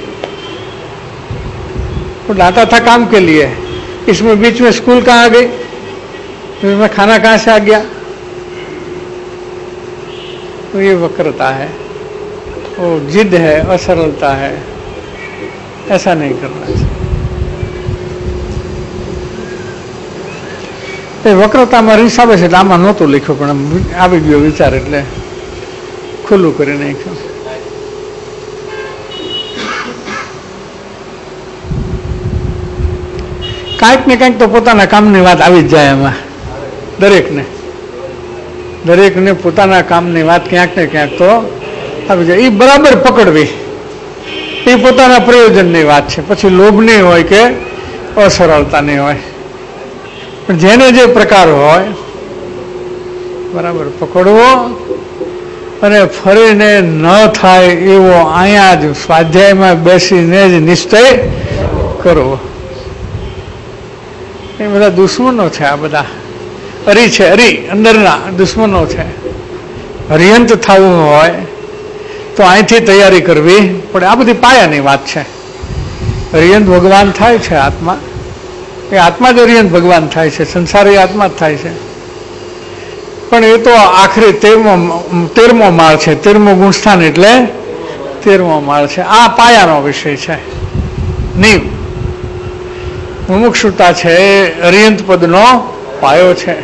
तो डांटा था काम के लिए, इसमें बीच में स्कूल कहाँ आ गई, इसमें खाना कहाँ से आ गया? तो ये वक्रता है, वो जिद है, असरलता है. ऐसा नहीं करना चाहिए. એ વક્રતામાં રીસ આવે છે એટલે આમાં નહોતું લખ્યું, પણ આવી ગયો વિચાર એટલે ખુલ્લું કરી નાખ્યું. કાંઈક ને કાંઈક તો પોતાના કામની વાત આવી જ જાય એમાં, દરેકને દરેકને પોતાના કામની વાત ક્યાંક ને ક્યાંક તો આવી જાય. એ બરાબર પકડવી, એ પોતાના પ્રયોજનની વાત છે. પછી લોભની હોય કે અસરળતાની હોય, પણ જેને જે પ્રકાર હોય બરાબર પકડવો અને ફરીને ન થાય એવો અહીંયા જ સ્વાધ્યાયમાં બેસીને જ નિશ્ચય કરવો. એ બધા દુશ્મનો છે, આ બધા અરી છે, અરી અંદરના દુશ્મનો છે. હરિયંત થવું હોય તો અહીંથી તૈયારી કરવી પડે. આ બધી પાયાની વાત છે. હરિયંત ભગવાન થાય છે આત્મા, એ આત્મા જ હરિયંત ભગવાન થાય છે, સંસારી આત્મા જ થાય છે. પણ એ તો આખરી તેરમો તેરમો માળ છે, તેરમો ગુણસ્થાન એટલે તેરમો માળ છે. આ પાયાનો વિષય છે. નીવ મુમુક્ષુતા છે એ હરિયંત પદનો પાયો છે.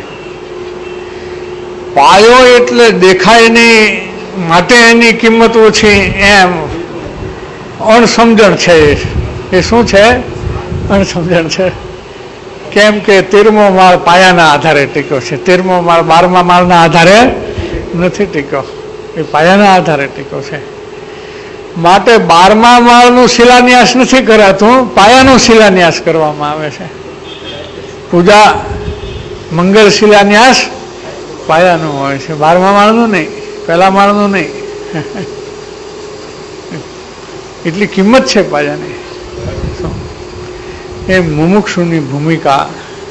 પાયો એટલે દેખાય નહીં માટે એની કિંમત ઓછી, એમ અણસમજણ છે. એ શું છે? અણસમજણ છે. કેમ કે તેરમો માળ પાયાના આધારે ટીક્યો છે, તેરમો માળ બારમા માળના આધારે નથી ટીક્યો, એ પાયાના આધારે ટીક્યો છે. માટે બારમા માળનું શિલાન્યાસ નથી કરાતું, પાયાનું શિલાન્યાસ કરવામાં આવે છે. પૂજા મંગળ શિલાન્યાસ પાયાનું હોય છે, બારમા માળનું નહીં, પહેલા માળનું નહીં. એટલી કિંમત છે પાયાની. એ મુમુક્ષુની ભૂમિકા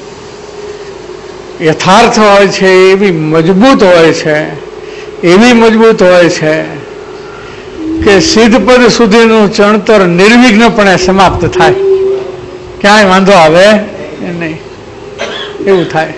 યથાર્થ હોય છે, એવી મજબૂત હોય છે, એવી મજબૂત હોય છે કે સિદ્ધપદ સુધીનું ચણતર નિર્વિઘ્નપણે સમાપ્ત થાય, ક્યાંય વાંધો આવે નહીં, એવું થાય.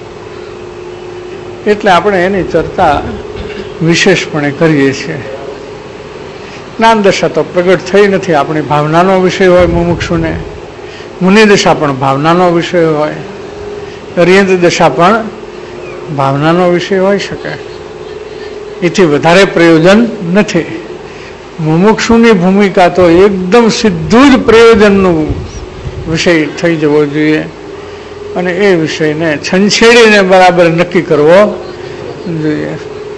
એટલે આપણે એની ચર્ચા વિશેષપણે કરીએ છીએ. જ્ઞાન દશા તો પ્રગટ થઈ નથી, આપણી ભાવનાનો વિષય હોય મુમુક્ષુને. મુનિ દશા પણ ભાવનાનો વિષય હોય, અર્યંત દશા પણ ભાવનાનો વિષય હોઈ શકે. એથી વધારે પ્રયોજન નથી. મુમુક્ષુની ભૂમિકા તો એકદમ સીધું જ પ્રયોજનનો વિષય થઈ જવો જોઈએ, અને એ વિષયને છંછેડીને બરાબર નક્કી કરવો જોઈએ.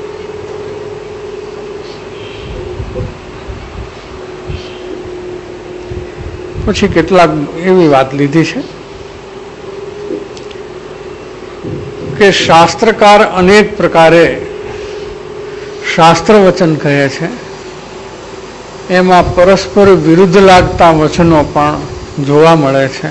પછી કેટલાક એવી વાત લીધી છે કે શાસ્ત્રકાર અનેક પ્રકારે શાસ્ત્ર વચન કહે છે, એમાં પરસ્પર વિરુદ્ધ લાગતા વચનો પણ જોવા મળે છે.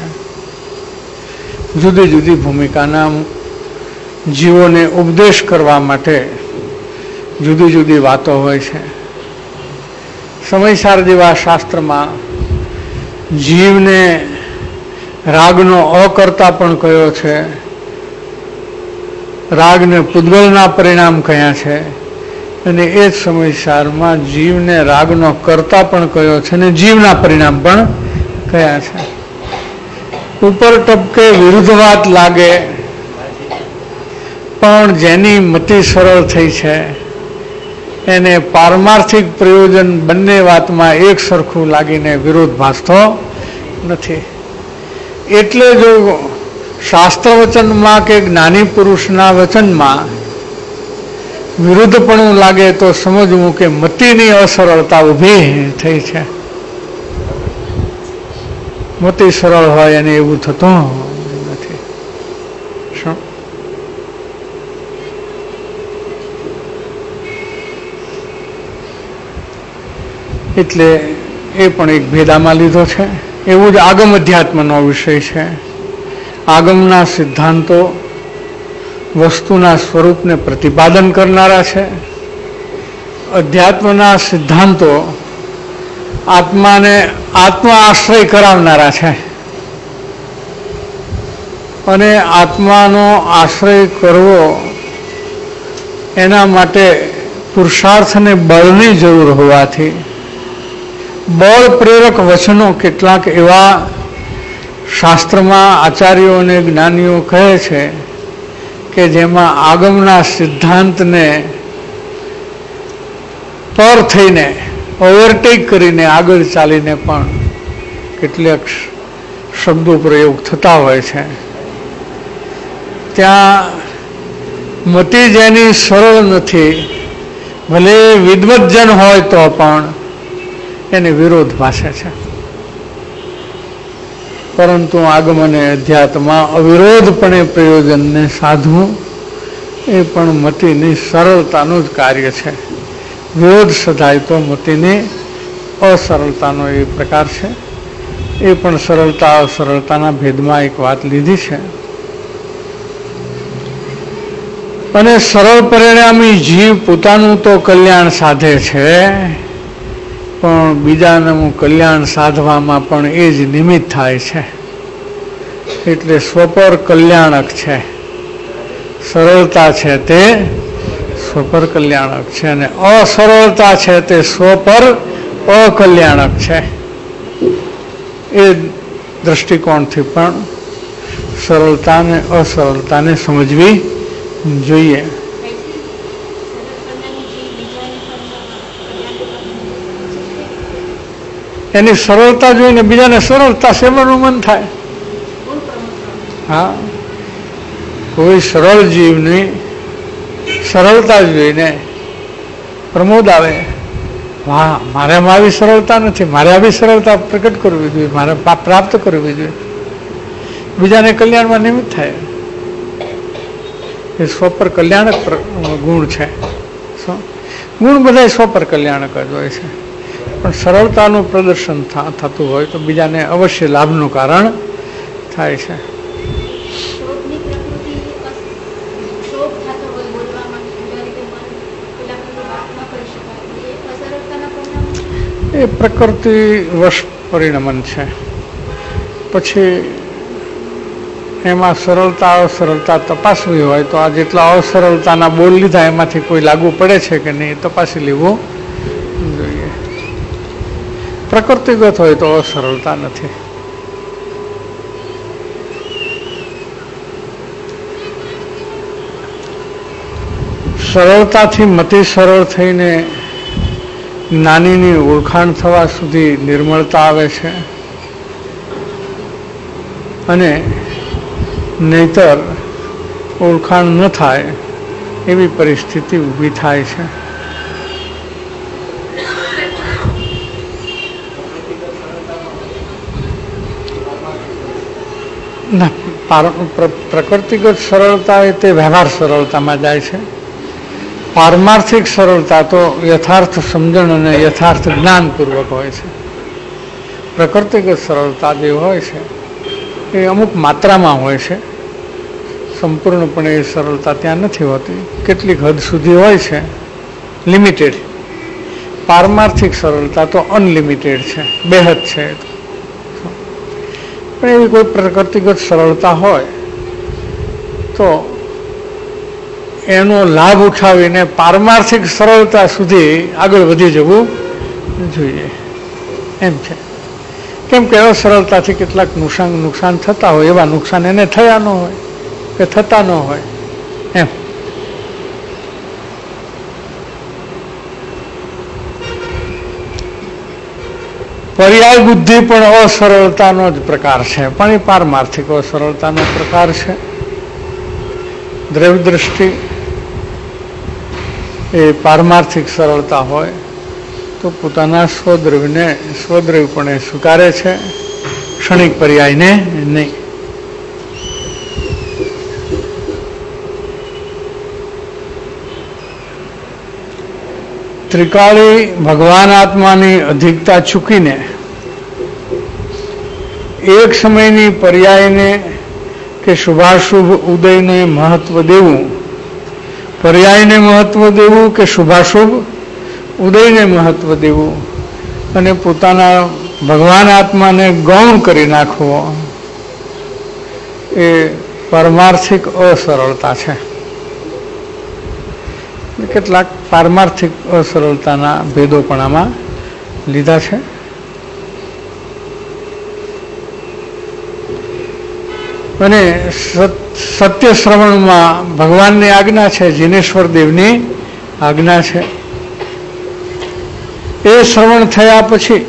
જુદી જુદી ભૂમિકાના જીવોને ઉપદેશ કરવા માટે જુદી જુદી વાતો હોય છે. સમયસાર જેવા શાસ્ત્રમાં જીવને રાગનો અકર્તા પણ કયો છે, રાગને પૂદગલના પરિણામ કયા છે, અને એ જ સમયસારમાં જીવને રાગનો કર્તા પણ કયો છે, અને જીવના પરિણામ પણ કયા છે. ઉપર ટપકે વિરુદ્ધ વાત લાગે, પણ જેની મતિ સરળ થઈ છે એને પારમાર્થિક પ્રયોજન બંને વાતમાં એક સરખું લાગીને વિરોધ ભાસતો નથી. એટલે જો શાસ્ત્ર વચનમાં કે જ્ઞાની પુરુષના વચનમાં વિરુદ્ધપણું લાગે તો સમજવું કે મતિની અસરળતા ઊભી થઈ છે. મતિ સરળ હોય અને એવું થતું નથી. શું એટલે એ પણ એક ભેદામાં લીધો છે. એવું જ આગમ અધ્યાત્મનો વિષય છે. આગમના સિદ્ધાંતો વસ્તુના સ્વરૂપને પ્રતિપાદન કરનારા છે. અધ્યાત્મના સિદ્ધાંતો આત્માને આત્મા આશ્રય કરાવનારા છે, અને આત્માનો આશ્રય કરવો એના માટે પુરુષાર્થને બળની જરૂર હોવાથી બળ પ્રેરક વચનો કેટલાક એવા શાસ્ત્રમાં આચાર્યો અને જ્ઞાનીઓ કહે છે કે જેમાં આગમના સિદ્ધાંતને પર થઈને ઓવરટેક કરીને આગળ ચાલીને પણ કેટલાક શબ્દો પ્રયોગ થતા હોય છે. ત્યાં મતિ જેની સરળ નથી, ભલે વિદ્વતજન હોય તો પણ એને વિરોધ ભાષે છે. પરંતુ આગમ અને અધ્યાત્મમાં અવિરોધપણે પ્રયોજનને સાધવું એ પણ મતિની સરળતાનું જ કાર્ય છે. વિરોધ સધાય તો મતિની અસરળતાનો એ પ્રકાર છે. એ પણ સરળતા અસરળતાના ભેદમાં એક વાત લીધી છે. અને સરળ પરિણામી જીવ પોતાનું તો કલ્યાણ સાધે છે, પણ બીજાનું કલ્યાણ સાધવામાં પણ એ જ નિમિત્ત થાય છે. એટલે સ્વપર કલ્યાણક છે. સરળતા છે તે સ્વપર કલ્યાણક છે, અને અસરળતા છે તે સ્વપર અકલ્યાણક છે. એ દ્રષ્ટિકોણથી પણ સરળતાને અસરળતાને સમજવી જોઈએ. એની સરળતા જોઈને બીજાને સરળતા સેવવાનું મન થાય. હા, કોઈ સરળ જીવની સરળતા જોઈને પ્રમોદ આવે, હા, મારામાં આવી સરળતા નથી, મારે આવી સરળતા પ્રગટ કરવી જોઈએ, મારે પ્રાપ્ત કરવી જોઈએ, બીજાને કલ્યાણમાં નિમિત્ત થાય. એ સ્વ પર કલ્યાણક ગુણ છે. ગુણ બધા સ્વ પર કલ્યાણક જ હોય છે, પણ સરળતાનું પ્રદર્શન થતું હોય તો બીજાને અવશ્ય લાભનું કારણ થાય છે. એ પ્રકૃતિ વશ પરિણમન છે. પછી એમાં સરળતા અસરળતા તપાસવી હોય તો આ જેટલા અસરળતાના બોલ લીધા એમાંથી કોઈ લાગુ પડે છે કે નહીં તપાસી લેવું જોઈએ. પ્રકૃતિગત હોય તો અસરળતા નથી. સરળતાથી મતિ સરળ થઈને જ્ઞાનીની ઓળખાણ થવા સુધી નિર્મળતા આવે છે, અને નહીતર ઓળખાણ ન થાય એવી પરિસ્થિતિ ઊભી થાય છે. ના, પ્રકૃતિગત સરળતા એ તે વ્યવહાર સરળતામાં જાય છે. પારમાર્થિક સરળતા તો યથાર્થ સમજણ અને યથાર્થ જ્ઞાનપૂર્વક હોય છે. પ્રકૃતિગત સરળતા જે હોય છે એ અમુક માત્રામાં હોય છે, સંપૂર્ણપણે એ સરળતા ત્યાં નથી હોતી, કેટલીક હદ સુધી હોય છે, લિમિટેડ. પારમાર્થિક સરળતા તો અનલિમિટેડ છે, બેહદ છે. પણ એવી કોઈ પ્રકૃતિગત સરળતા હોય તો એનો લાભ ઉઠાવીને પારમાર્થિક સરળતા સુધી આગળ વધી જવું જોઈએ એમ છે. કેમ કે અસરળતાથી કેટલાક નુકસાન નુકસાન થતા હોય, એવા નુકસાન એને થયા ન હોય કે થતા ન હોય એમ. પર્યાય બુદ્ધિ પણ અસરળતાનો જ પ્રકાર છે, પણ એ પારમાર્થિક અસરળતાનો પ્રકાર છે. દ્રવ્ય દ્રષ્ટિ એ પારમાર્થિક સરળતા હોય તો પોતાના સ્વદ્રવ્યને સ્વદ્રવ્યપણે સ્વીકારે છે, ક્ષણિક પર્યાયને નહીં. ત્રિકાળી ભગવાન આત્માની અધિકતા ચૂકીને એક સમયની પર્યાયને કે શુભાશુભ ઉદયને મહત્વ દેવું, પર્યાયને મહત્વ દેવું કે શુભાશુભ ઉદયને મહત્વ દેવું, અને પોતાના ભગવાન આત્માને ગૌણ કરી નાખવો એ પારમાર્થિક અસરળતા છે. કેટલાક પારમાર્થિક અસરળતાના ભેદો પણ આમાં લીધા છે. અને સત્ય શ્રવણમાં ભગવાનની આજ્ઞા છે, જીનેશ્વર દેવની આજ્ઞા છે. એ શ્રવણ થયા પછી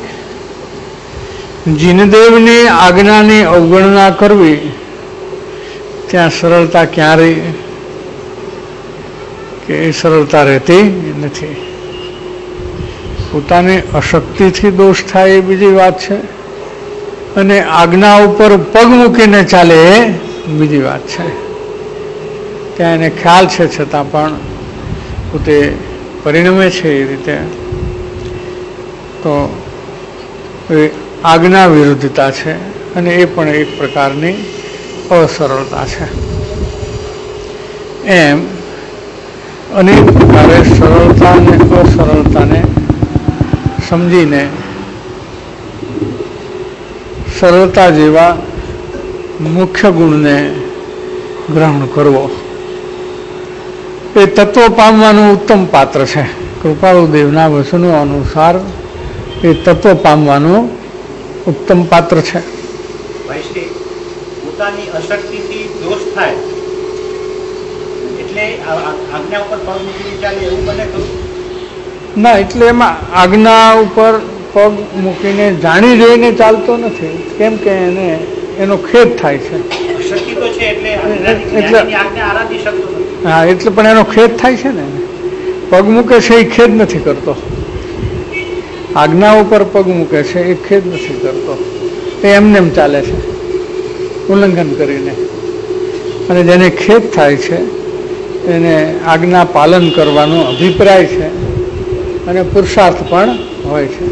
જીનદેવની આજ્ઞાની અવગણના કરવી ત્યાં સરળતા ક્યાં રહી કે એ સરળતા રહેતી નથી. પોતાની અશક્તિથી દોષ થાય એ બીજી વાત છે, અને આજ્ઞા ઉપર પગ મૂકીને ચાલે એ બીજી વાત છે. ત્યાં એને ખ્યાલ છે છતાં પણ પોતે પરિણમે છે એ રીતે, તો એ આજ્ઞા વિરુદ્ધતા છે, અને એ પણ એક પ્રકારની અસરળતા છે. એમ અનેક પ્રકારે સરળતા અને અસરળતાને સમજીને સરળતા જેવા મુખ્ય ગુણને ગ્રહણ કરવો એ તત્વ પામવાનું ઉત્તમ પાત્ર છે. કૃપાળુ દેવના વચનો અનુસાર એ તત્વ પામવાનું ઉત્તમ પાત્ર છે. પોતાની અશક્તિથી દોષ થાય એટલે આજ્ઞા ઉપર પગ મૂકીને ચાલે એવું બને તો ના, એટલે એમાં આજ્ઞા ઉપર પગ મૂકીને જાણી જોઈને ચાલતો નથી. કેમ કે એને એનો ખેદ થાય છે. શક્તિ તો છે એટલે આરાધી શકતો નથી. હા, એટલે પણ એનો ખેદ થાય છે ને. પગ મૂકે છે એ ખેદ નથી કરતો, આજ્ઞા ઉપર પગ મૂકે છે એ ખેદ નથી કરતો, એ એમને એમ ચાલે છે ઉલ્લંઘન કરીને. અને જેને ખેદ થાય છે એને આજ્ઞા પાલન કરવાનો અભિપ્રાય છે અને પુરુષાર્થ પણ હોય છે.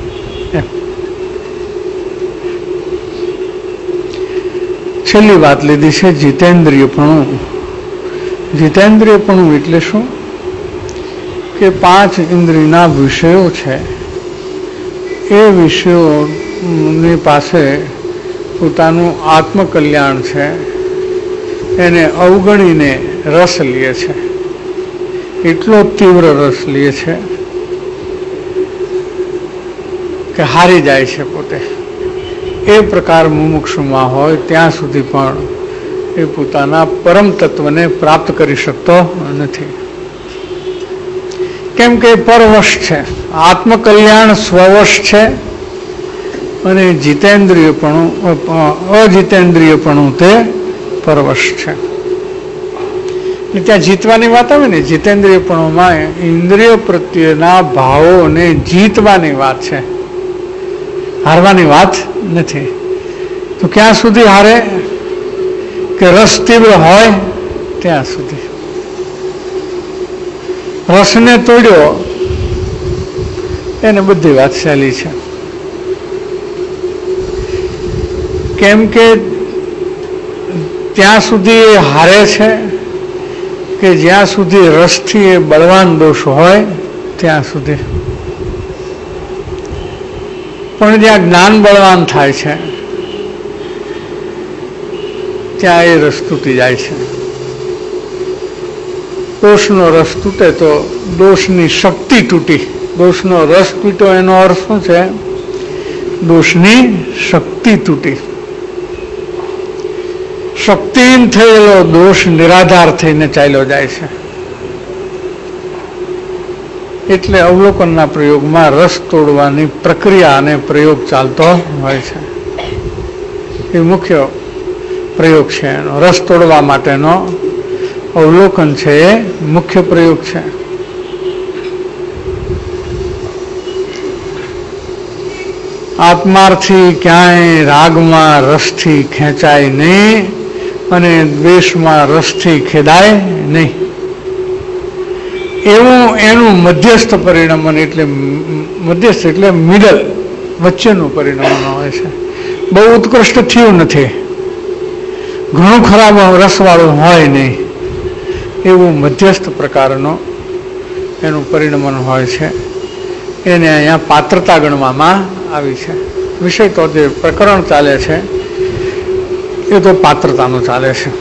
છેલ્લી વાત લીધી છે જીતેન્દ્રિયપણું. જીતેન્દ્રિયપણું એટલે શું કે પાંચ ઇન્દ્રિયના વિષયો છે એ વિષયોની પાસે પોતાનું આત્મકલ્યાણ છે એને અવગણીને રસ લે છે, એટલો તીવ્ર રસ લે છે કે હારી જાય છે પોતે. એ પ્રકાર મુમુક્ષુમાં હોય ત્યાં સુધી પણ એ પોતાના પરમ તત્વને પ્રાપ્ત કરી શકતો નથી, કેમ કે પરવશ છે. આત્મકલ્યાણ સ્વવશ છે અને જીતેન્દ્રિયપણું અજીતેન્દ્રિયપણું તે પરવશ છે. ત્યાં જીતવાની વાત આવે ને, જીતેન્દ્રિયપણુમાં ઇન્દ્રિય પ્રત્યેના ભાવોને જીતવાની વાત છે, હારવાની વાત નથી. તો ક્યાં સુધી હારે કે રસ તીવ્ર હોય ત્યાં સુધી. રસને તોડ્યો એને બધી વાત સહેલી છે, કેમ કે ત્યાં સુધી એ હારે છે કે જ્યાં સુધી રસથી એ બળવાન દોષ હોય ત્યાં સુધી. પણ જ્યાં જ્ઞાન બળવાન થાય છે ત્યાં એ રસ તૂટી જાય છે. દોષનો રસ તૂટે તો દોષની શક્તિ તૂટી. દોષનો રસ તૂટ્યો એનો અર્થ શું છે? દોષની શક્તિ તૂટી. શક્તિહીન થયેલો દોષ નિરાધાર થઈને ચાલ્યો જાય છે. એટલે અવલોકનના પ્રયોગમાં રસ તોડવાની પ્રક્રિયા અને પ્રયોગ ચાલતો હોય છે. એ મુખ્ય પ્રયોગ છે એનો. રસ તોડવા માટેનો અવલોકન છે એ મુખ્ય પ્રયોગ છે. આત્માર્થી ક્યાંય રાગમાં રસથી ખેંચાય નહીં અને દ્વેષમાં રસથી ખેદાય નહીં, એવું એનું મધ્યસ્થ પરિણમન, એટલે મધ્યસ્થ એટલે મિડલ, વચ્ચેનું પરિણમન હોય છે. બહુ ઉત્કૃષ્ટ થયું નથી, ઘણું ખરાબ રસવાળું હોય નહીં, એવું મધ્યસ્થ પ્રકારનો એનું પરિણમન હોય છે. એને અહીંયા પાત્રતા ગણવામાં આવી છે. વિષય તો જે પ્રકરણ ચાલે છે એ તો પાત્રતાનું ચાલે છે.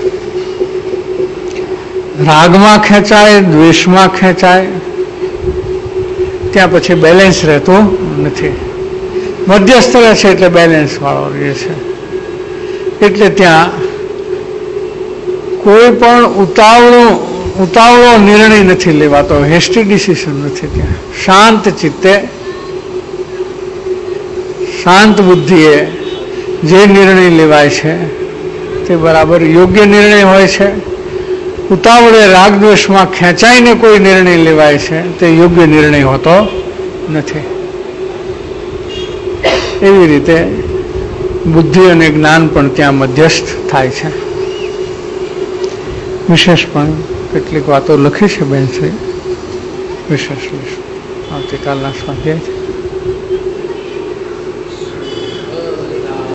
રાગમાં ખેંચાય, દ્વેષમાં ખેંચાય, ત્યાં પછી બેલેન્સ રહેતું નથી. મધ્યસ્થ રહે છે એટલે બેલેન્સ વાળો રહે છે. એટલે ત્યાં કોઈ પણ ઉતાવળો ઉતાવળો નિર્ણય નથી લેવાતો, હેસ્ટી ડિસિઝન નથી. ત્યાં શાંત ચિત્તે, શાંત બુદ્ધિએ જે નિર્ણય લેવાય છે તે બરાબર યોગ્ય નિર્ણય હોય છે. ઉતાવળે રાગદ્વેષમાં ખેંચાઈને કોઈ નિર્ણય લેવાય છે તે યોગ્ય નિર્ણય હોતો નથી. એવી રીતે બુદ્ધિ અને જ્ઞાન પણ ત્યાં મધ્યસ્થ થાય છે. વિશેષ પણ કેટલીક વાતો લખી છે બેન શ્રી, વિશેષ આવતીકાલના સ્વાધ્યાય છે.